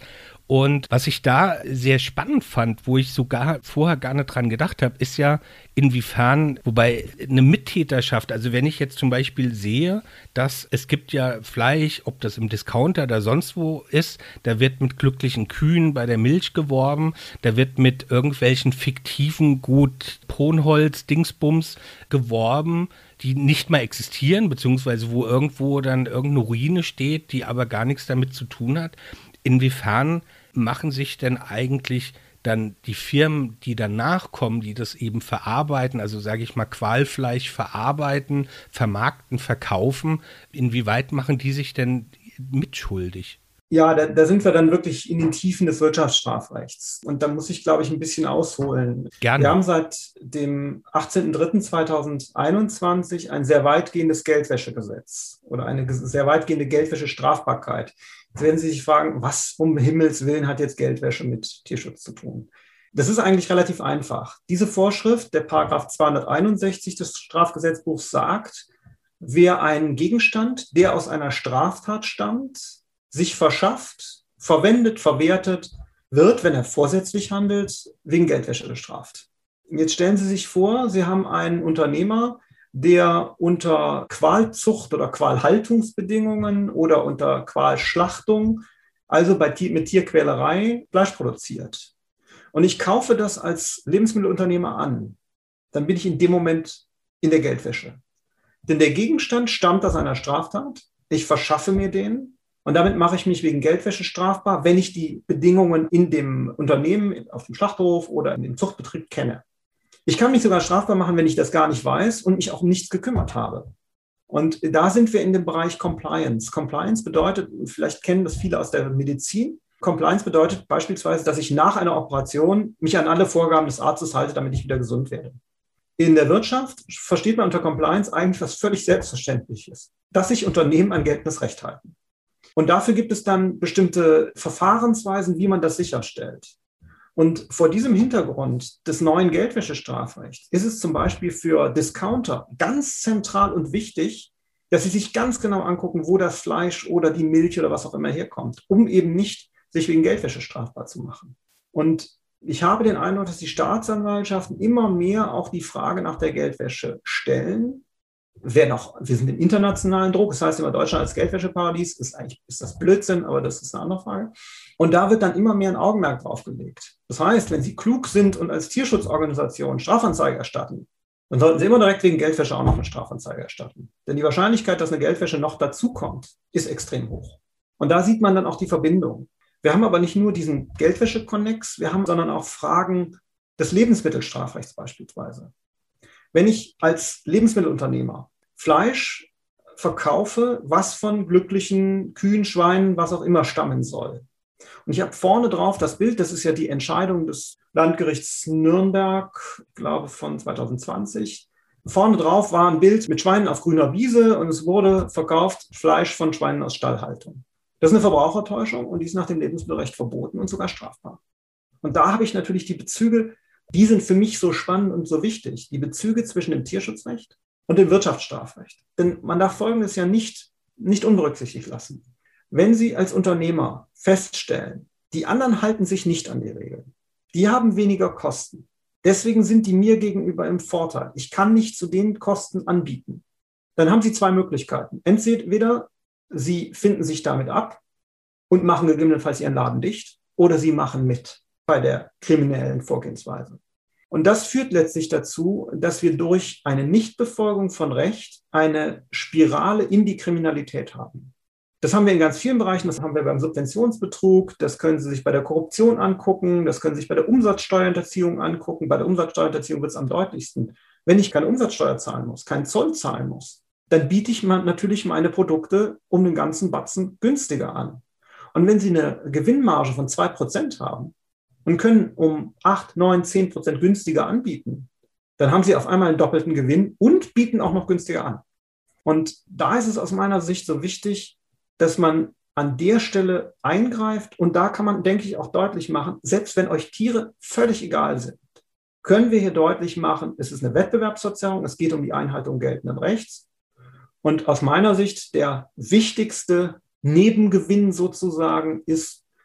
Und was ich da sehr spannend fand, wo ich sogar vorher gar nicht dran gedacht habe, ist ja, inwiefern, wobei eine Mittäterschaft, also wenn ich jetzt zum Beispiel sehe, dass es gibt ja Fleisch, ob das im Discounter oder sonst wo ist, da wird mit glücklichen Kühen bei der Milch geworben, da wird mit irgendwelchen fiktiven Gut Ponholz, Dingsbums geworben, die nicht mal existieren, beziehungsweise wo irgendwo dann irgendeine Ruine steht, die aber gar nichts damit zu tun hat. Inwiefern machen sich denn eigentlich dann die Firmen, die danach kommen, die das eben verarbeiten, also sage ich mal Qualfleisch verarbeiten, vermarkten, verkaufen, inwieweit machen die sich denn mitschuldig? Ja, da, da sind wir dann wirklich in den Tiefen des Wirtschaftsstrafrechts. Und da muss ich, glaube ich, ein bisschen ausholen. Gerne. Wir haben seit dem achtzehnten dritten zweitausendeinundzwanzig ein sehr weitgehendes Geldwäschegesetz oder eine sehr weitgehende Geldwäschestrafbarkeit. Jetzt werden Sie sich fragen, was um Himmels Willen hat jetzt Geldwäsche mit Tierschutz zu tun? Das ist eigentlich relativ einfach. Diese Vorschrift, der Paragraph zweihunderteinundsechzig des Strafgesetzbuchs sagt, wer einen Gegenstand, der aus einer Straftat stammt, sich verschafft, verwendet, verwertet, wird, wenn er vorsätzlich handelt, wegen Geldwäsche bestraft. Jetzt stellen Sie sich vor, Sie haben einen Unternehmer, der unter Qualzucht oder Qualhaltungsbedingungen oder unter Qualschlachtung, also bei, mit Tierquälerei, Fleisch produziert. Und ich kaufe das als Lebensmittelunternehmer an. Dann bin ich in dem Moment in der Geldwäsche. Denn der Gegenstand stammt aus einer Straftat. Ich verschaffe mir den. Und damit mache ich mich wegen Geldwäsche strafbar, wenn ich die Bedingungen in dem Unternehmen, auf dem Schlachthof oder in dem Zuchtbetrieb kenne. Ich kann mich sogar strafbar machen, wenn ich das gar nicht weiß und mich auch um nichts gekümmert habe. Und da sind wir in dem Bereich Compliance. Compliance bedeutet, vielleicht kennen das viele aus der Medizin, Compliance bedeutet beispielsweise, dass ich nach einer Operation mich an alle Vorgaben des Arztes halte, damit ich wieder gesund werde. In der Wirtschaft versteht man unter Compliance eigentlich was völlig Selbstverständliches, dass sich Unternehmen an geltendes Recht halten. Und dafür gibt es dann bestimmte Verfahrensweisen, wie man das sicherstellt. Und vor diesem Hintergrund des neuen Geldwäschestrafrechts ist es zum Beispiel für Discounter ganz zentral und wichtig, dass sie sich ganz genau angucken, wo das Fleisch oder die Milch oder was auch immer herkommt, um eben nicht sich wegen Geldwäsche strafbar zu machen. Und ich habe den Eindruck, dass die Staatsanwaltschaften immer mehr auch die Frage nach der Geldwäsche stellen. Wer noch, wir sind im internationalen Druck, das heißt immer Deutschland als Geldwäscheparadies, ist eigentlich ist das Blödsinn, aber das ist eine andere Frage. Und da wird dann immer mehr ein Augenmerk drauf gelegt. Das heißt, wenn Sie klug sind und als Tierschutzorganisation Strafanzeige erstatten, dann sollten Sie immer direkt wegen Geldwäsche auch noch eine Strafanzeige erstatten. Denn die Wahrscheinlichkeit, dass eine Geldwäsche noch dazukommt, ist extrem hoch. Und da sieht man dann auch die Verbindung. Wir haben aber nicht nur diesen Geldwäsche-Konnex, wir haben, sondern auch Fragen des Lebensmittelstrafrechts beispielsweise. Wenn ich als Lebensmittelunternehmer Fleisch verkaufe, was von glücklichen Kühen, Schweinen, was auch immer stammen soll. Und ich habe vorne drauf das Bild, das ist ja die Entscheidung des Landgerichts Nürnberg, ich glaube von zwanzig zwanzig. Vorne drauf war ein Bild mit Schweinen auf grüner Wiese und es wurde verkauft Fleisch von Schweinen aus Stallhaltung. Das ist eine Verbrauchertäuschung und die ist nach dem Lebensmittelrecht verboten und sogar strafbar. Und da habe ich natürlich die Bezüge, die sind für mich so spannend und so wichtig, die Bezüge zwischen dem Tierschutzrecht und dem Wirtschaftsstrafrecht. Denn man darf Folgendes ja nicht, nicht unberücksichtigt lassen. Wenn Sie als Unternehmer feststellen, die anderen halten sich nicht an die Regeln, die haben weniger Kosten, deswegen sind die mir gegenüber im Vorteil, ich kann nicht zu den Kosten anbieten, dann haben Sie zwei Möglichkeiten. Entweder Sie finden sich damit ab und machen gegebenenfalls Ihren Laden dicht oder Sie machen mit bei der kriminellen Vorgehensweise. Und das führt letztlich dazu, dass wir durch eine Nichtbefolgung von Recht eine Spirale in die Kriminalität haben. Das haben wir in ganz vielen Bereichen, das haben wir beim Subventionsbetrug, das können Sie sich bei der Korruption angucken, das können Sie sich bei der Umsatzsteuerhinterziehung angucken. Bei der Umsatzsteuerhinterziehung wird es am deutlichsten. Wenn ich keine Umsatzsteuer zahlen muss, keinen Zoll zahlen muss, dann biete ich natürlich meine Produkte um den ganzen Batzen günstiger an. Und wenn Sie eine Gewinnmarge von zwei Prozent haben und können um acht, neun, zehn Prozent günstiger anbieten, dann haben Sie auf einmal einen doppelten Gewinn und bieten auch noch günstiger an. Und da ist es aus meiner Sicht so wichtig, dass man an der Stelle eingreift. Und da kann man, denke ich, auch deutlich machen, selbst wenn euch Tiere völlig egal sind, können wir hier deutlich machen, es ist eine Wettbewerbsverzerrung, es geht um die Einhaltung geltenden Rechts. Und aus meiner Sicht der wichtigste Nebengewinn sozusagen ist,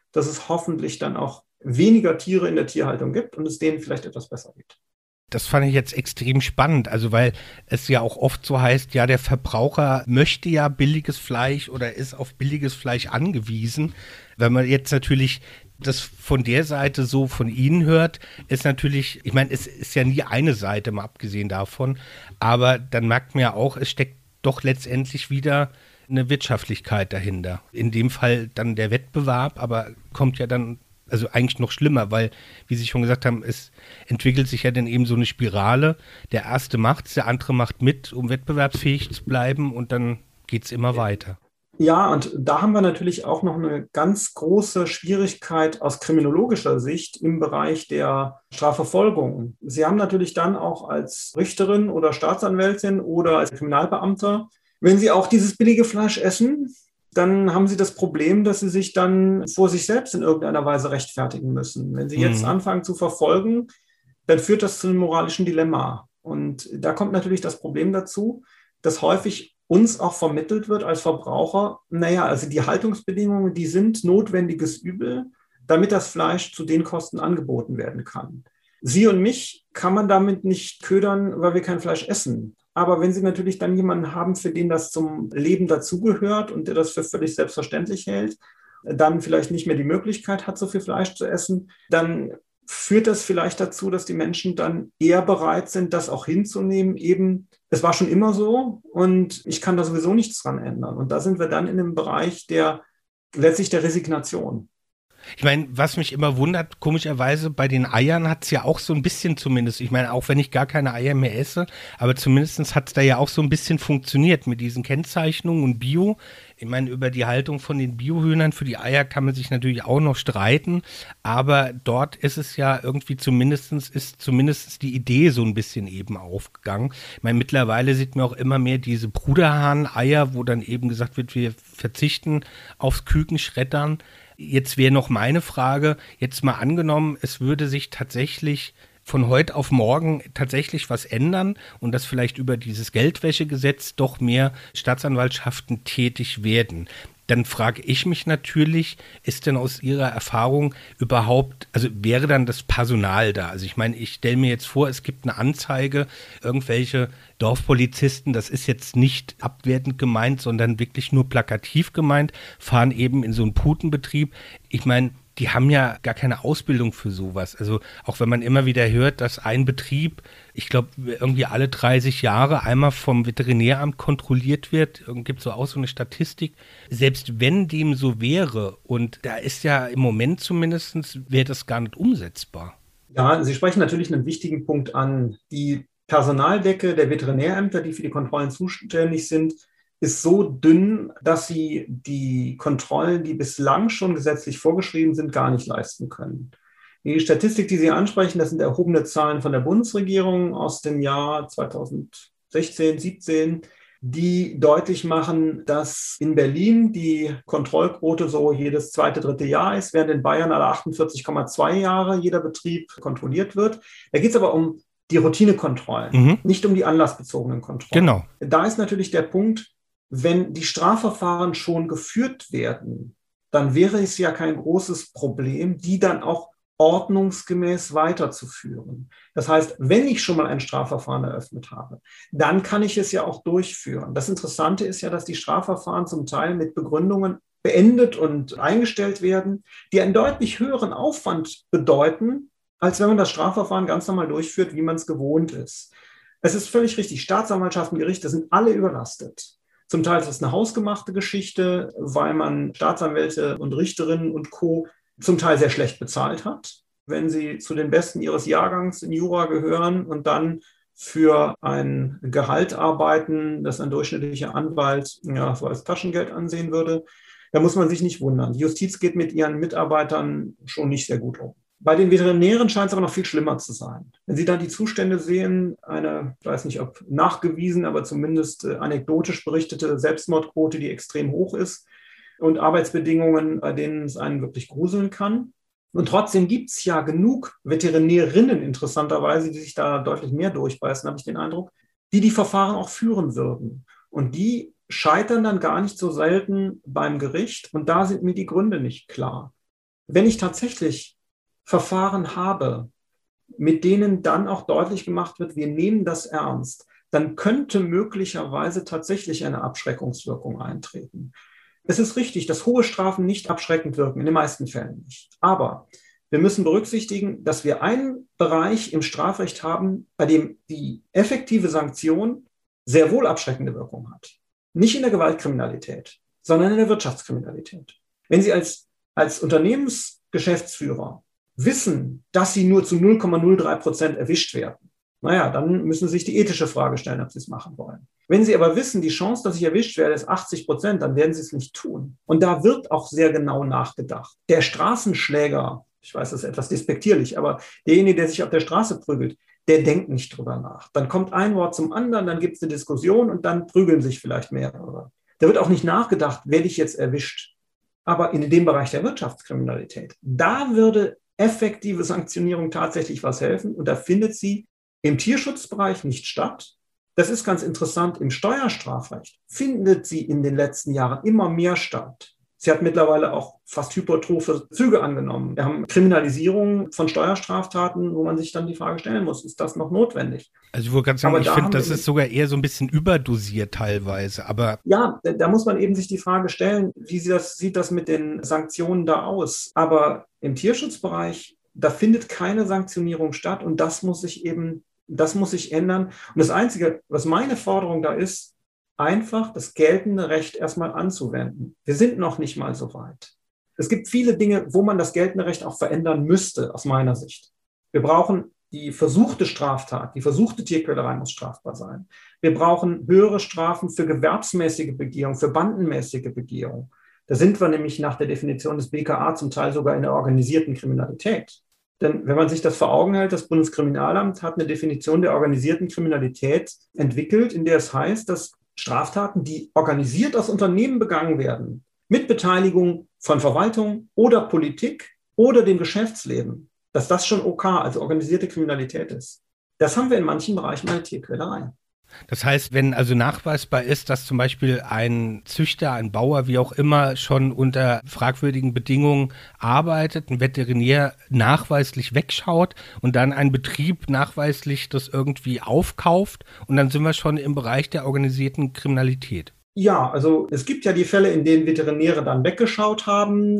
dass es hoffentlich dann auch weniger Tiere in der Tierhaltung gibt und es denen vielleicht etwas besser geht. Das fand ich jetzt extrem spannend, also weil es ja auch oft so heißt, ja, der Verbraucher möchte ja billiges Fleisch oder ist auf billiges Fleisch angewiesen. Wenn man jetzt natürlich das von der Seite so von Ihnen hört, ist natürlich, ich meine, es ist ja nie eine Seite, mal abgesehen davon, aber dann merkt man ja auch, es steckt doch letztendlich wieder eine Wirtschaftlichkeit dahinter. In dem Fall dann der Wettbewerb, aber kommt ja dann, also eigentlich noch schlimmer, weil, wie Sie schon gesagt haben, es entwickelt sich ja dann eben so eine Spirale. Der Erste macht's, der andere macht mit, um wettbewerbsfähig zu bleiben und dann geht's immer weiter. Ja, und da haben wir natürlich auch noch eine ganz große Schwierigkeit aus kriminologischer Sicht im Bereich der Strafverfolgung. Sie haben natürlich dann auch als Richterin oder Staatsanwältin oder als Kriminalbeamter, wenn Sie auch dieses billige Fleisch essen, dann haben Sie das Problem, dass Sie sich dann vor sich selbst in irgendeiner Weise rechtfertigen müssen. Wenn Sie jetzt mhm. anfangen zu verfolgen, dann führt das zu einem moralischen Dilemma. Und da kommt natürlich das Problem dazu, dass häufig uns auch vermittelt wird als Verbraucher, naja, also die Haltungsbedingungen, die sind notwendiges Übel, damit das Fleisch zu den Kosten angeboten werden kann. Sie und mich kann man damit nicht ködern, weil wir kein Fleisch essen. Aber wenn Sie natürlich dann jemanden haben, für den das zum Leben dazugehört und der das für völlig selbstverständlich hält, dann vielleicht nicht mehr die Möglichkeit hat, so viel Fleisch zu essen, dann führt das vielleicht dazu, dass die Menschen dann eher bereit sind, das auch hinzunehmen, eben, es war schon immer so und ich kann da sowieso nichts dran ändern. Und da sind wir dann in einem Bereich der, letztlich der Resignation. Ich meine, was mich immer wundert, komischerweise bei den Eiern hat es ja auch so ein bisschen zumindest, ich meine, auch wenn ich gar keine Eier mehr esse, aber zumindest hat es da ja auch so ein bisschen funktioniert mit diesen Kennzeichnungen und Bio. Ich meine, über die Haltung von den Biohühnern für die Eier kann man sich natürlich auch noch streiten, aber dort ist es ja irgendwie zumindest, ist zumindest die Idee so ein bisschen eben aufgegangen. Ich meine, mittlerweile sieht man auch immer mehr diese Bruderhahn-Eier, wo dann eben gesagt wird, wir verzichten aufs Kükenschreddern. Jetzt wäre noch meine Frage, jetzt mal angenommen, es würde sich tatsächlich von heute auf morgen tatsächlich was ändern und dass vielleicht über dieses Geldwäschegesetz doch mehr Staatsanwaltschaften tätig werden. Dann frage ich mich natürlich, ist denn aus Ihrer Erfahrung überhaupt, also wäre dann das Personal da? Also ich meine, ich stelle mir jetzt vor, es gibt eine Anzeige, irgendwelche Dorfpolizisten, das ist jetzt nicht abwertend gemeint, sondern wirklich nur plakativ gemeint, fahren eben in so einen Putenbetrieb. Ich meine, die haben ja gar keine Ausbildung für sowas. Also auch wenn man immer wieder hört, dass ein Betrieb, ich glaube, irgendwie alle dreißig Jahre einmal vom Veterinäramt kontrolliert wird, gibt es so auch so eine Statistik. Selbst wenn dem so wäre, und da ist ja im Moment zumindest, wäre das gar nicht umsetzbar. Ja, Sie sprechen natürlich einen wichtigen Punkt an. Die Personaldecke der Veterinärämter, die für die Kontrollen zuständig sind, ist so dünn, dass sie die Kontrollen, die bislang schon gesetzlich vorgeschrieben sind, gar nicht leisten können. Die Statistik, die Sie ansprechen, das sind erhobene Zahlen von der Bundesregierung aus dem Jahr zweitausendsechzehn, siebzehn, die deutlich machen, dass in Berlin die Kontrollquote so jedes zweite, dritte Jahr ist, während in Bayern alle achtundvierzig Komma zwei Jahre jeder Betrieb kontrolliert wird. Da geht es aber um die Routinekontrollen, mhm. nicht um die anlassbezogenen Kontrollen. Genau. Da ist natürlich der Punkt, wenn die Strafverfahren schon geführt werden, dann wäre es ja kein großes Problem, die dann auch ordnungsgemäß weiterzuführen. Das heißt, wenn ich schon mal ein Strafverfahren eröffnet habe, dann kann ich es ja auch durchführen. Das Interessante ist ja, dass die Strafverfahren zum Teil mit Begründungen beendet und eingestellt werden, die einen deutlich höheren Aufwand bedeuten, als wenn man das Strafverfahren ganz normal durchführt, wie man es gewohnt ist. Es ist völlig richtig, Staatsanwaltschaften, Gerichte sind alle überlastet. Zum Teil ist es eine hausgemachte Geschichte, weil man Staatsanwälte und Richterinnen und Co. zum Teil sehr schlecht bezahlt hat. Wenn sie zu den Besten ihres Jahrgangs in Jura gehören und dann für ein Gehalt arbeiten, das ein durchschnittlicher Anwalt ja, so als Taschengeld ansehen würde, da muss man sich nicht wundern. Die Justiz geht mit ihren Mitarbeitern schon nicht sehr gut um. Bei den Veterinären scheint es aber noch viel schlimmer zu sein. Wenn Sie dann die Zustände sehen, eine, ich weiß nicht, ob nachgewiesen, aber zumindest äh, anekdotisch berichtete Selbstmordquote, die extrem hoch ist und Arbeitsbedingungen, bei denen es einen wirklich gruseln kann. Und trotzdem gibt es ja genug Veterinärinnen, interessanterweise, die sich da deutlich mehr durchbeißen, habe ich den Eindruck, die die Verfahren auch führen würden. Und die scheitern dann gar nicht so selten beim Gericht. Und da sind mir die Gründe nicht klar. Wenn ich tatsächlich Verfahren habe, mit denen dann auch deutlich gemacht wird, wir nehmen das ernst, dann könnte möglicherweise tatsächlich eine Abschreckungswirkung eintreten. Es ist richtig, dass hohe Strafen nicht abschreckend wirken, in den meisten Fällen nicht. Aber wir müssen berücksichtigen, dass wir einen Bereich im Strafrecht haben, bei dem die effektive Sanktion sehr wohl abschreckende Wirkung hat. Nicht in der Gewaltkriminalität, sondern in der Wirtschaftskriminalität. Wenn Sie als, als Unternehmensgeschäftsführer wissen, dass Sie nur zu null Komma null drei Prozent erwischt werden, naja, dann müssen Sie sich die ethische Frage stellen, ob Sie es machen wollen. Wenn Sie aber wissen, die Chance, dass ich erwischt werde, ist achtzig Prozent, dann werden Sie es nicht tun. Und da wird auch sehr genau nachgedacht. Der Straßenschläger, ich weiß, das ist etwas despektierlich, aber derjenige, der sich auf der Straße prügelt, der denkt nicht drüber nach. Dann kommt ein Wort zum anderen, dann gibt es eine Diskussion und dann prügeln sich vielleicht mehrere. Da wird auch nicht nachgedacht, werde ich jetzt erwischt. Aber in dem Bereich der Wirtschaftskriminalität, da würde effektive Sanktionierung tatsächlich was helfen. Und da findet sie im Tierschutzbereich nicht statt. Das ist ganz interessant. Im Steuerstrafrecht findet sie in den letzten Jahren immer mehr statt. Sie hat mittlerweile auch fast hypertrophe Züge angenommen. Wir haben Kriminalisierung von Steuerstraftaten, wo man sich dann die Frage stellen muss, ist das noch notwendig? Also ich wollte gerade sagen, ich finde, das ist sogar eher so ein bisschen überdosiert teilweise. Aber ja, da, da muss man eben sich die Frage stellen, wie sieht das, sieht das mit den Sanktionen da aus? Aber im Tierschutzbereich, da findet keine Sanktionierung statt und das muss sich eben, das muss sich ändern. Und das Einzige, was meine Forderung da ist, einfach das geltende Recht erstmal anzuwenden. Wir sind noch nicht mal so weit. Es gibt viele Dinge, wo man das geltende Recht auch verändern müsste, aus meiner Sicht. Wir brauchen die versuchte Straftat, die versuchte Tierquälerei muss strafbar sein. Wir brauchen höhere Strafen für gewerbsmäßige Begehung, für bandenmäßige Begehung. Da sind wir nämlich nach der Definition des B K A zum Teil sogar in der organisierten Kriminalität. Denn wenn man sich das vor Augen hält, das Bundeskriminalamt hat eine Definition der organisierten Kriminalität entwickelt, in der es heißt, dass Straftaten, die organisiert aus Unternehmen begangen werden, mit Beteiligung von Verwaltung oder Politik oder dem Geschäftsleben, dass das schon O K, also organisierte Kriminalität ist. Das haben wir in manchen Bereichen bei der Tierquälerei. Das heißt, wenn also nachweisbar ist, dass zum Beispiel ein Züchter, ein Bauer, wie auch immer, schon unter fragwürdigen Bedingungen arbeitet, ein Veterinär nachweislich wegschaut und dann ein Betrieb nachweislich das irgendwie aufkauft und dann sind wir schon im Bereich der organisierten Kriminalität. Ja, also es gibt ja die Fälle, in denen Veterinäre dann weggeschaut haben,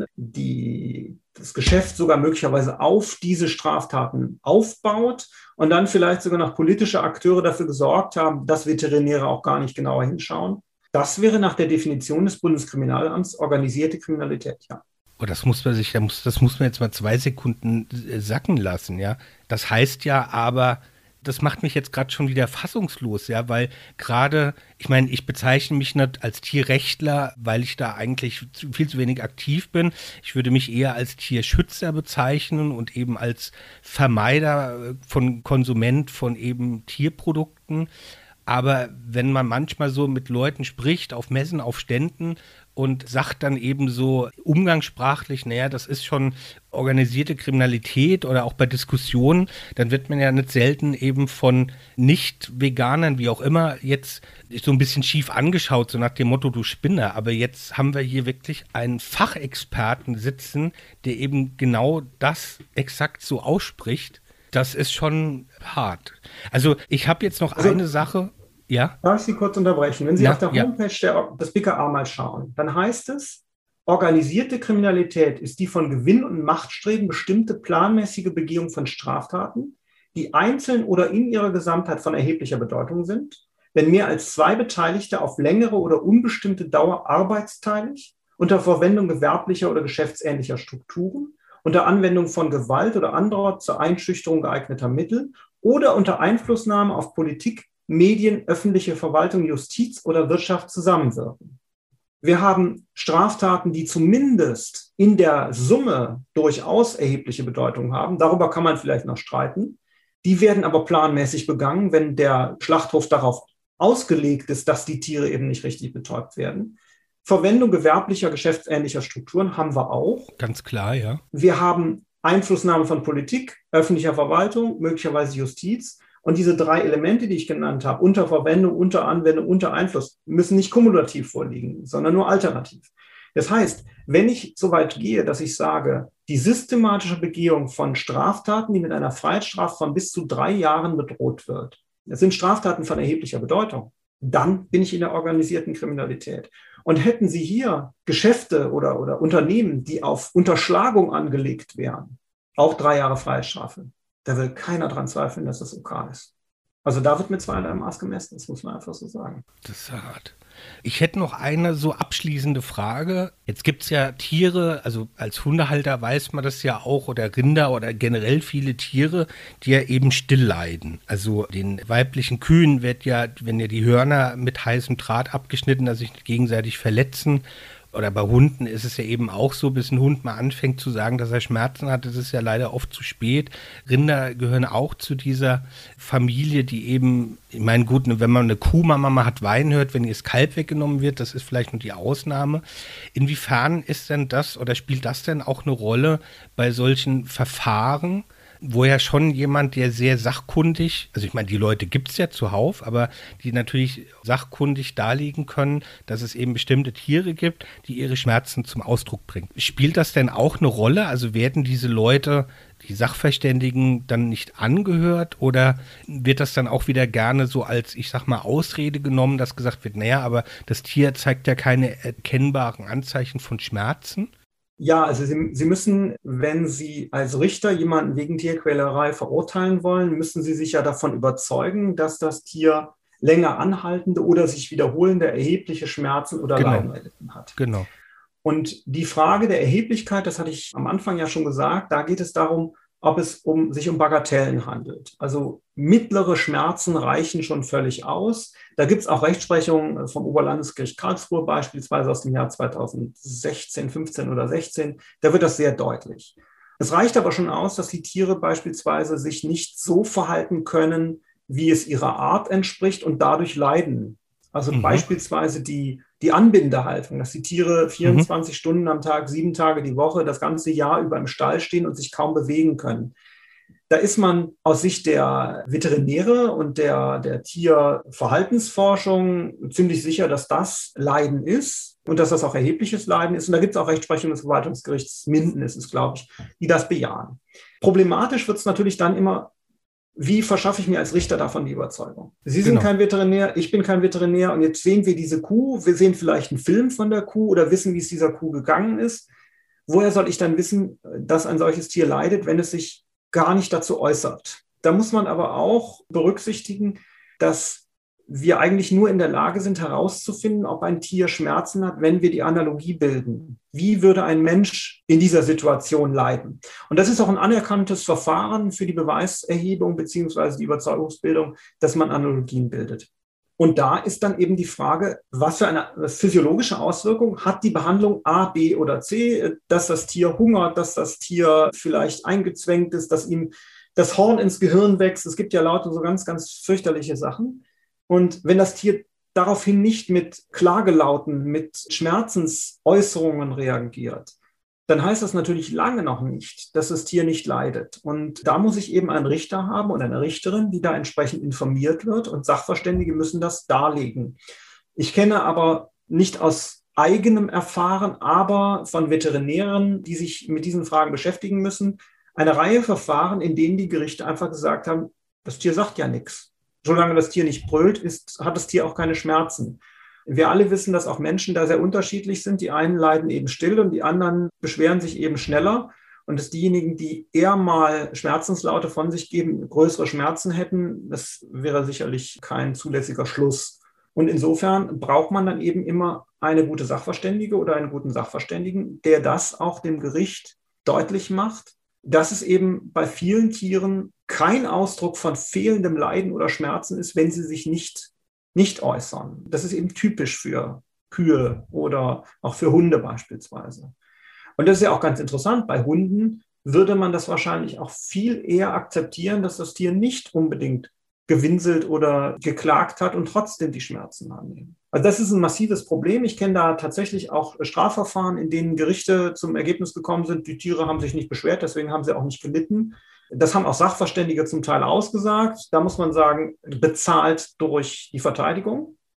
die das Geschäft sogar möglicherweise auf diese Straftaten aufbaut und dann vielleicht sogar noch politische Akteure dafür gesorgt haben, dass Veterinäre auch gar nicht genauer hinschauen. Das wäre nach der Definition des Bundeskriminalamts organisierte Kriminalität, ja. Oh, das muss man sich, das muss, das muss man jetzt mal zwei Sekunden sacken lassen, ja. Das heißt ja aber, das macht mich jetzt gerade schon wieder fassungslos, ja, weil gerade, ich meine, ich bezeichne mich nicht als Tierrechtler, weil ich da eigentlich zu, viel zu wenig aktiv bin. Ich würde mich eher als Tierschützer bezeichnen und eben als Vermeider von Konsument von eben Tierprodukten. Aber wenn man manchmal so mit Leuten spricht, auf Messen, auf Ständen und sagt dann eben so umgangssprachlich, naja, das ist schon organisierte Kriminalität oder auch bei Diskussionen, dann wird man ja nicht selten eben von Nicht-Veganern, wie auch immer, jetzt so ein bisschen schief angeschaut, so nach dem Motto, du Spinner. Aber jetzt haben wir hier wirklich einen Fachexperten sitzen, der eben genau das exakt so ausspricht. Das ist schon hart. Also ich habe jetzt noch also, eine Sache. Ja? Darf ich Sie kurz unterbrechen? Wenn Sie ja, auf der Homepage ja. der, des B K A mal schauen, dann heißt es, organisierte Kriminalität ist die von Gewinn- und Machtstreben bestimmte planmäßige Begehung von Straftaten, die einzeln oder in ihrer Gesamtheit von erheblicher Bedeutung sind, wenn mehr als zwei Beteiligte auf längere oder unbestimmte Dauer arbeitsteilig, unter Verwendung gewerblicher oder geschäftsähnlicher Strukturen, unter Anwendung von Gewalt oder anderer zur Einschüchterung geeigneter Mittel oder unter Einflussnahme auf Politik, Medien, öffentliche Verwaltung, Justiz oder Wirtschaft zusammenwirken. Wir haben Straftaten, die zumindest in der Summe durchaus erhebliche Bedeutung haben. Darüber kann man vielleicht noch streiten. Die werden aber planmäßig begangen, wenn der Schlachthof darauf ausgelegt ist, dass die Tiere eben nicht richtig betäubt werden. Verwendung gewerblicher, geschäftsähnlicher Strukturen haben wir auch. Ganz klar, ja. Wir haben Einflussnahme von Politik, öffentlicher Verwaltung, möglicherweise Justiz. Und diese drei Elemente, die ich genannt habe, unter Verwendung, unter Anwendung, unter Einfluss, müssen nicht kumulativ vorliegen, sondern nur alternativ. Das heißt, wenn ich so weit gehe, dass ich sage, die systematische Begehung von Straftaten, die mit einer Freiheitsstrafe von bis zu drei Jahren bedroht wird, das sind Straftaten von erheblicher Bedeutung, dann bin ich in der organisierten Kriminalität. Und hätten Sie hier Geschäfte oder, oder Unternehmen, die auf Unterschlagung angelegt wären, auch drei Jahre Freiheitsstrafe, da will keiner dran zweifeln, dass das OK ist. Also da wird mit zweierlei Maß gemessen, das muss man einfach so sagen. Das ist hart. Ich hätte noch eine so abschließende Frage. Jetzt gibt es ja Tiere, also als Hundehalter weiß man das ja auch, oder Rinder oder generell viele Tiere, die ja eben still leiden. Also den weiblichen Kühen wird ja, wenn ja die Hörner mit heißem Draht abgeschnitten, dass sich nicht gegenseitig verletzen. Oder bei Hunden ist es ja eben auch so, bis ein Hund mal anfängt zu sagen, dass er Schmerzen hat, das ist ja leider oft zu spät. Rinder gehören auch zu dieser Familie, die eben, ich meine gut, wenn man eine Kuhmama hat weinen hört, wenn ihr das Kalb weggenommen wird, das ist vielleicht nur die Ausnahme. Inwiefern ist denn das oder spielt das denn auch eine Rolle bei solchen Verfahren, wo ja schon jemand, der sehr sachkundig, also ich meine, die Leute gibt es ja zuhauf, aber die natürlich sachkundig darlegen können, dass es eben bestimmte Tiere gibt, die ihre Schmerzen zum Ausdruck bringen. Spielt das denn auch eine Rolle? Also werden diese Leute, die Sachverständigen, dann nicht angehört oder wird das dann auch wieder gerne so als, ich sag mal, Ausrede genommen, dass gesagt wird, naja, aber das Tier zeigt ja keine erkennbaren Anzeichen von Schmerzen? Ja, also Sie, Sie müssen, wenn Sie als Richter jemanden wegen Tierquälerei verurteilen wollen, müssen Sie sich ja davon überzeugen, dass das Tier länger anhaltende oder sich wiederholende erhebliche Schmerzen oder Genau. Leiden erlitten hat. Genau. Und die Frage der Erheblichkeit, das hatte ich am Anfang ja schon gesagt, da geht es darum, ob es um, sich um Bagatellen handelt. Also mittlere Schmerzen reichen schon völlig aus. Da gibt es auch Rechtsprechung vom Oberlandesgericht Karlsruhe, beispielsweise aus dem Jahr zweitausendsechzehn, fünfzehn oder sechzehn. Da wird das sehr deutlich. Es reicht aber schon aus, dass die Tiere beispielsweise sich nicht so verhalten können, wie es ihrer Art entspricht und dadurch leiden. Also mhm. beispielsweise die, die Anbindehaltung, dass die Tiere vierundzwanzig mhm. Stunden am Tag, sieben Tage die Woche, das ganze Jahr über im Stall stehen und sich kaum bewegen können. Da ist man aus Sicht der Veterinäre und der, der Tierverhaltensforschung ziemlich sicher, dass das Leiden ist und dass das auch erhebliches Leiden ist. Und da gibt es auch Rechtsprechung des Verwaltungsgerichts Minden, ist es, glaube ich, die das bejahen. Problematisch wird es natürlich dann immer, wie verschaffe ich mir als Richter davon die Überzeugung? Sie sind genau. kein Veterinär, ich bin kein Veterinär und jetzt sehen wir diese Kuh, wir sehen vielleicht einen Film von der Kuh oder wissen, wie es dieser Kuh gegangen ist. Woher soll ich dann wissen, dass ein solches Tier leidet, wenn es sich gar nicht dazu äußert? Da muss man aber auch berücksichtigen, dass wir eigentlich nur in der Lage sind, herauszufinden, ob ein Tier Schmerzen hat, wenn wir die Analogie bilden. Wie würde ein Mensch in dieser Situation leiden? Und das ist auch ein anerkanntes Verfahren für die Beweiserhebung beziehungsweise die Überzeugungsbildung, dass man Analogien bildet. Und da ist dann eben die Frage, was für eine physiologische Auswirkung hat die Behandlung A, B oder C, dass das Tier hungert, dass das Tier vielleicht eingezwängt ist, dass ihm das Horn ins Gehirn wächst. Es gibt ja lauter so ganz, ganz fürchterliche Sachen. Und wenn das Tier daraufhin nicht mit Klagelauten, mit Schmerzensäußerungen reagiert, dann heißt das natürlich lange noch nicht, dass das Tier nicht leidet. Und da muss ich eben einen Richter haben und eine Richterin, die da entsprechend informiert wird und Sachverständige müssen das darlegen. Ich kenne aber nicht aus eigenem Erfahren, aber von Veterinären, die sich mit diesen Fragen beschäftigen müssen, eine Reihe Verfahren, in denen die Gerichte einfach gesagt haben, das Tier sagt ja nichts. Solange das Tier nicht brüllt, ist, hat das Tier auch keine Schmerzen. Wir alle wissen, dass auch Menschen da sehr unterschiedlich sind. Die einen leiden eben still und die anderen beschweren sich eben schneller. Und dass diejenigen, die eher mal Schmerzenslaute von sich geben, größere Schmerzen hätten, das wäre sicherlich kein zulässiger Schluss. Und insofern braucht man dann eben immer eine gute Sachverständige oder einen guten Sachverständigen, der das auch dem Gericht deutlich macht, dass es eben bei vielen Tieren kein Ausdruck von fehlendem Leiden oder Schmerzen ist, wenn sie sich nicht, nicht äußern. Das ist eben typisch für Kühe oder auch für Hunde beispielsweise. Und das ist ja auch ganz interessant. Bei Hunden würde man das wahrscheinlich auch viel eher akzeptieren, dass das Tier nicht unbedingt gewinselt oder geklagt hat und trotzdem die Schmerzen annehmen. Also das ist ein massives Problem. Ich kenne da tatsächlich auch Strafverfahren, in denen Gerichte zum Ergebnis gekommen sind, die Tiere haben sich nicht beschwert, deswegen haben sie auch nicht gelitten. Das haben auch Sachverständige zum Teil ausgesagt. Da muss man sagen, bezahlt durch die Verteidigung.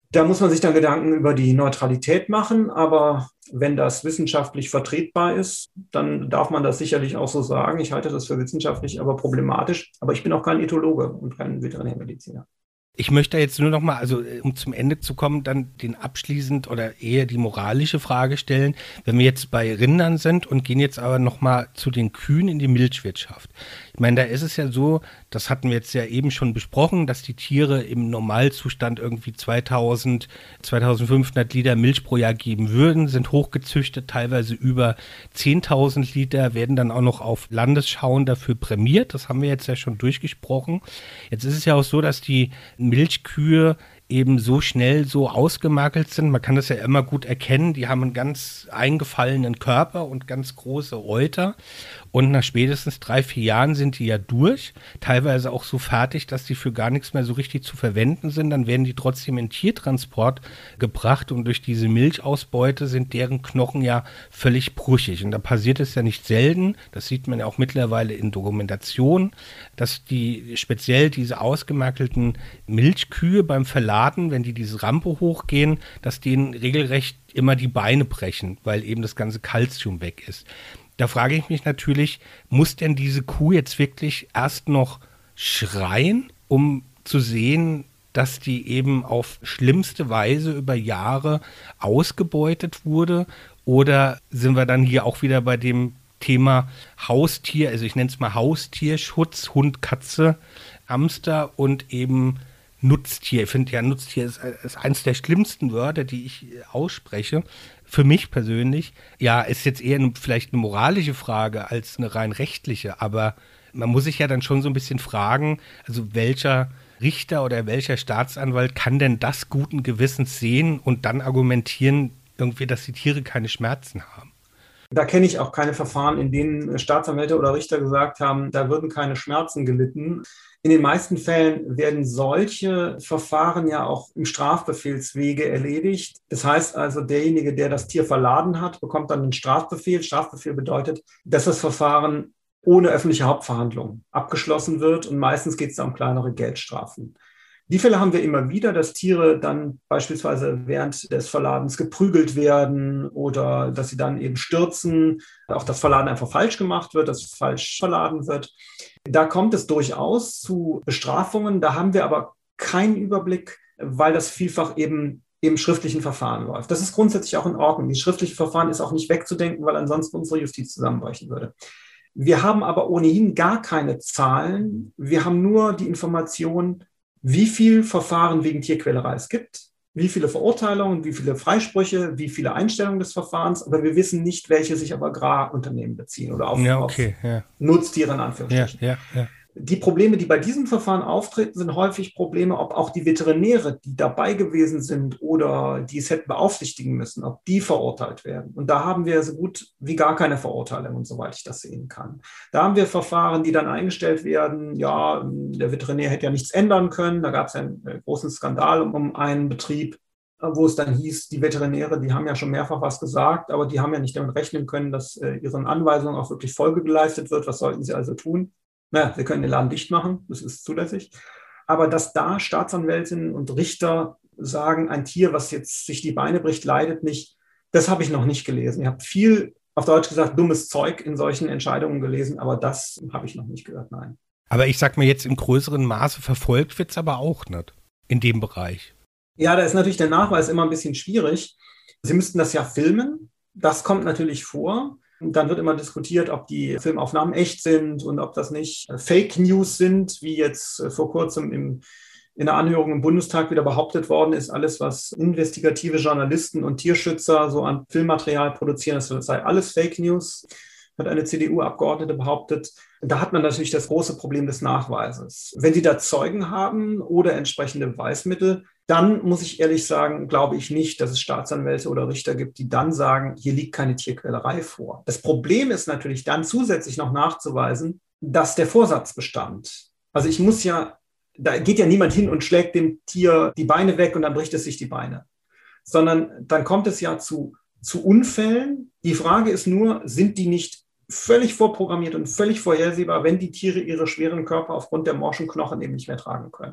Da muss man sich dann Gedanken über die Neutralität machen, aber wenn das wissenschaftlich vertretbar ist, dann darf man das sicherlich auch so sagen. Ich halte das für wissenschaftlich, aber problematisch. Aber ich bin auch kein Ethologe und kein Veterinärmediziner. Ich möchte jetzt nur noch mal, also um zum Ende zu kommen, dann den abschließend oder eher die moralische Frage stellen. Wenn wir jetzt bei Rindern sind und gehen jetzt aber noch mal zu den Kühen in die Milchwirtschaft. Ich meine, da ist es ja so, das hatten wir jetzt ja eben schon besprochen, dass die Tiere im Normalzustand irgendwie zweitausend, zweitausendfünfhundert Liter Milch pro Jahr geben würden, sind hochgezüchtet, teilweise über zehntausend Liter, werden dann auch noch auf Landesschauen dafür prämiert. Das haben wir jetzt ja schon durchgesprochen. Jetzt ist es ja auch so, dass die Milchkühe eben so schnell so ausgemakelt sind. Man kann das ja immer gut erkennen. Die haben einen ganz eingefallenen Körper und ganz große Euter. Und nach spätestens drei, vier Jahren sind die ja durch. Teilweise auch so fertig, dass die für gar nichts mehr so richtig zu verwenden sind. Dann werden die trotzdem in Tiertransport gebracht. Und durch diese Milchausbeute sind deren Knochen ja völlig brüchig. Und da passiert es ja nicht selten, das sieht man ja auch mittlerweile in Dokumentationen, dass die speziell diese ausgemakelten Milchkühe beim Verladen, wenn die diese Rampe hochgehen, dass denen regelrecht immer die Beine brechen, weil eben das ganze Kalzium weg ist. Da frage ich mich natürlich, muss denn diese Kuh jetzt wirklich erst noch schreien, um zu sehen, dass die eben auf schlimmste Weise über Jahre ausgebeutet wurde? Oder sind wir dann hier auch wieder bei dem Thema Haustier, also ich nenne es mal Haustierschutz, Hund, Katze, Hamster und eben Nutztier. Ich finde ja, Nutztier ist, ist eines der schlimmsten Wörter, die ich ausspreche. Für mich persönlich, ja, ist jetzt eher eine, vielleicht eine moralische Frage als eine rein rechtliche, aber man muss sich ja dann schon so ein bisschen fragen, also welcher Richter oder welcher Staatsanwalt kann denn das guten Gewissens sehen und dann argumentieren, irgendwie, dass die Tiere keine Schmerzen haben? Da kenne ich auch keine Verfahren, in denen Staatsanwälte oder Richter gesagt haben, da würden keine Schmerzen gelitten. In den meisten Fällen werden solche Verfahren ja auch im Strafbefehlswege erledigt. Das heißt also, derjenige, der das Tier verladen hat, bekommt dann einen Strafbefehl. Strafbefehl bedeutet, dass das Verfahren ohne öffentliche Hauptverhandlung abgeschlossen wird und meistens geht es da um kleinere Geldstrafen. Die Fälle haben wir immer wieder, dass Tiere dann beispielsweise während des Verladens geprügelt werden oder dass sie dann eben stürzen, auch das Verladen einfach falsch gemacht wird, dass falsch verladen wird. Da kommt es durchaus zu Bestrafungen, da haben wir aber keinen Überblick, weil das vielfach eben im schriftlichen Verfahren läuft. Das ist grundsätzlich auch in Ordnung. Das schriftliche Verfahren ist auch nicht wegzudenken, weil ansonsten unsere Justiz zusammenbrechen würde. Wir haben aber ohnehin gar keine Zahlen. Wir haben nur die Information, wie viele Verfahren wegen Tierquälerei es gibt, wie viele Verurteilungen, wie viele Freisprüche, wie viele Einstellungen des Verfahrens, aber wir wissen nicht, welche sich auf Agrarunternehmen beziehen oder auf, ja, okay, auf ja. Nutztiere in Anführungsstrichen. Ja, ja, ja. Die Probleme, die bei diesem Verfahren auftreten, sind häufig Probleme, ob auch die Veterinäre, die dabei gewesen sind oder die es hätten beaufsichtigen müssen, ob die verurteilt werden. Und da haben wir so gut wie gar keine Verurteilung, soweit ich das sehen kann. Da haben wir Verfahren, die dann eingestellt werden. Ja, der Veterinär hätte ja nichts ändern können. Da gab es einen großen Skandal um einen Betrieb, wo es dann hieß, die Veterinäre, die haben ja schon mehrfach was gesagt, aber die haben ja nicht damit rechnen können, dass ihren Anweisungen auch wirklich Folge geleistet wird. Was sollten sie also tun? Naja, wir können den Laden dicht machen, das ist zulässig. Aber dass da Staatsanwältinnen und Richter sagen, ein Tier, was jetzt sich die Beine bricht, leidet nicht, das habe ich noch nicht gelesen. Ich habe viel, auf Deutsch gesagt, dummes Zeug in solchen Entscheidungen gelesen, aber das habe ich noch nicht gehört, nein. Aber ich sag mal jetzt, im größeren Maße verfolgt wird es aber auch nicht in dem Bereich. Ja, da ist natürlich der Nachweis immer ein bisschen schwierig. Sie müssten das ja filmen, das kommt natürlich vor. Und dann wird immer diskutiert, ob die Filmaufnahmen echt sind und ob das nicht Fake News sind, wie jetzt vor kurzem im, in der Anhörung im Bundestag wieder behauptet worden ist. Alles, was investigative Journalisten und Tierschützer so an Filmmaterial produzieren, das sei alles Fake News, hat eine C D U-Abgeordnete behauptet. Da hat man natürlich das große Problem des Nachweises. Wenn Sie da Zeugen haben oder entsprechende Beweismittel, dann muss ich ehrlich sagen, glaube ich nicht, dass es Staatsanwälte oder Richter gibt, die dann sagen, hier liegt keine Tierquälerei vor. Das Problem ist natürlich dann zusätzlich noch nachzuweisen, dass der Vorsatz bestand. Also ich muss ja, da geht ja niemand hin und schlägt dem Tier die Beine weg und dann bricht es sich die Beine. Sondern dann kommt es ja zu, zu Unfällen. Die Frage ist nur, sind die nicht völlig vorprogrammiert und völlig vorhersehbar, wenn die Tiere ihre schweren Körper aufgrund der morschen Knochen eben nicht mehr tragen können.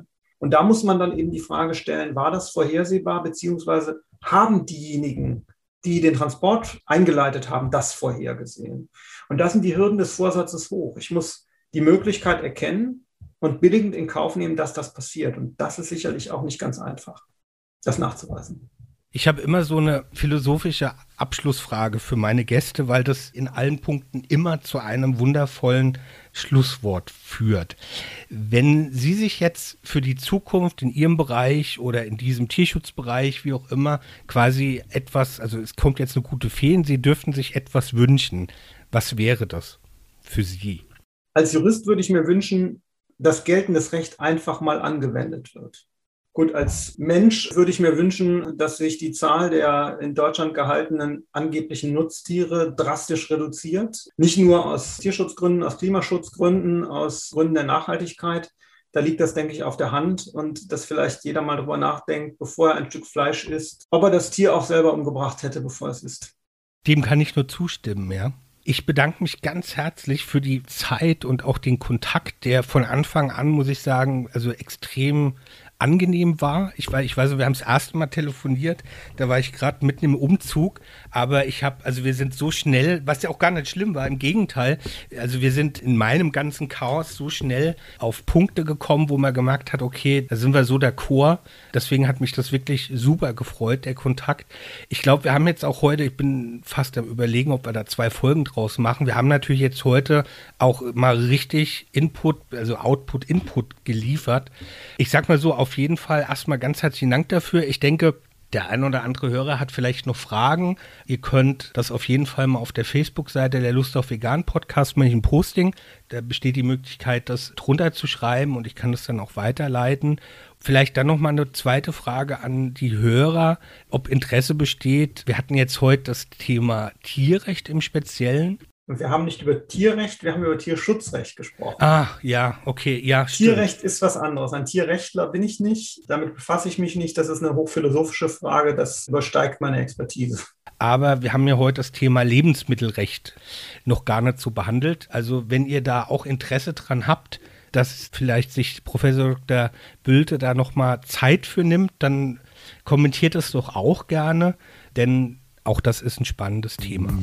Und da muss man dann eben die Frage stellen, war das vorhersehbar, beziehungsweise haben diejenigen, die den Transport eingeleitet haben, das vorhergesehen? Und da sind die Hürden des Vorsatzes hoch. Ich muss die Möglichkeit erkennen und billigend in Kauf nehmen, dass das passiert. Und das ist sicherlich auch nicht ganz einfach, das nachzuweisen. Ich habe immer so eine philosophische Abschlussfrage für meine Gäste, weil das in allen Punkten immer zu einem wundervollen Schlusswort führt. Wenn Sie sich jetzt für die Zukunft in Ihrem Bereich oder in diesem Tierschutzbereich, wie auch immer, quasi etwas, also es kommt jetzt eine gute Fee und Sie dürften sich etwas wünschen, was wäre das für Sie? Als Jurist würde ich mir wünschen, dass geltendes Recht einfach mal angewendet wird. Gut, als Mensch würde ich mir wünschen, dass sich die Zahl der in Deutschland gehaltenen angeblichen Nutztiere drastisch reduziert. Nicht nur aus Tierschutzgründen, aus Klimaschutzgründen, aus Gründen der Nachhaltigkeit. Da liegt das, denke ich, auf der Hand und dass vielleicht jeder mal drüber nachdenkt, bevor er ein Stück Fleisch isst, ob er das Tier auch selber umgebracht hätte, bevor es isst. Dem kann ich nur zustimmen, ja. Ich bedanke mich ganz herzlich für die Zeit und auch den Kontakt, der von Anfang an, muss ich sagen, also extrem angenehm war. Ich weiß, ich weiß, wir haben das erste Mal telefoniert, da war ich gerade mitten im Umzug, aber ich habe, also wir sind so schnell, was ja auch gar nicht schlimm war, im Gegenteil, also wir sind in meinem ganzen Chaos so schnell auf Punkte gekommen, wo man gemerkt hat, okay, da sind wir so d'accord, deswegen hat mich das wirklich super gefreut, der Kontakt. Ich glaube, wir haben jetzt auch heute, ich bin fast am Überlegen, ob wir da zwei Folgen draus machen, wir haben natürlich jetzt heute auch mal richtig Input, also Output, Input geliefert. Ich sag mal so, auf jeden Fall erstmal ganz herzlichen Dank dafür. Ich denke, der ein oder andere Hörer hat vielleicht noch Fragen. Ihr könnt das auf jeden Fall mal auf der Facebook-Seite der Lust auf Vegan Podcast mache ich ein Posting. Da besteht die Möglichkeit, das drunter zu schreiben und ich kann das dann auch weiterleiten. Vielleicht dann nochmal eine zweite Frage an die Hörer, ob Interesse besteht. Wir hatten jetzt heute das Thema Tierrecht im Speziellen. Und wir haben nicht über Tierrecht, wir haben über Tierschutzrecht gesprochen. Ah, ja, okay, ja, stimmt. Tierrecht ist was anderes. Ein Tierrechtler bin ich nicht. Damit befasse ich mich nicht. Das ist eine hochphilosophische Frage. Das übersteigt meine Expertise. Aber wir haben ja heute das Thema Lebensmittelrecht noch gar nicht so behandelt. Also wenn ihr da auch Interesse dran habt, dass vielleicht sich Professor Doktor Bülte da nochmal Zeit für nimmt, dann kommentiert es doch auch gerne, denn auch das ist ein spannendes Thema.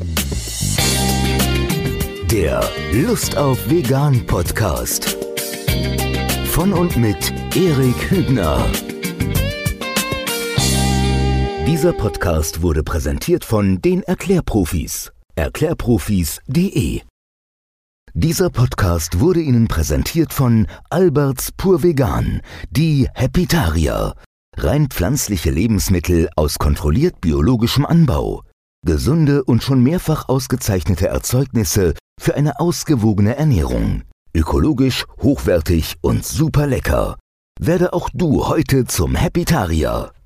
Der Lust auf Vegan Podcast. Von und mit Erik Hübner. Dieser Podcast wurde präsentiert von den Erklärprofis. Erklärprofis punkt de. Dieser Podcast wurde Ihnen präsentiert von Alberts Pur Vegan, die Happytarier. Rein pflanzliche Lebensmittel aus kontrolliert biologischem Anbau. Gesunde und schon mehrfach ausgezeichnete Erzeugnisse für eine ausgewogene Ernährung. Ökologisch, hochwertig und super lecker. Werde auch du heute zum Happytarier.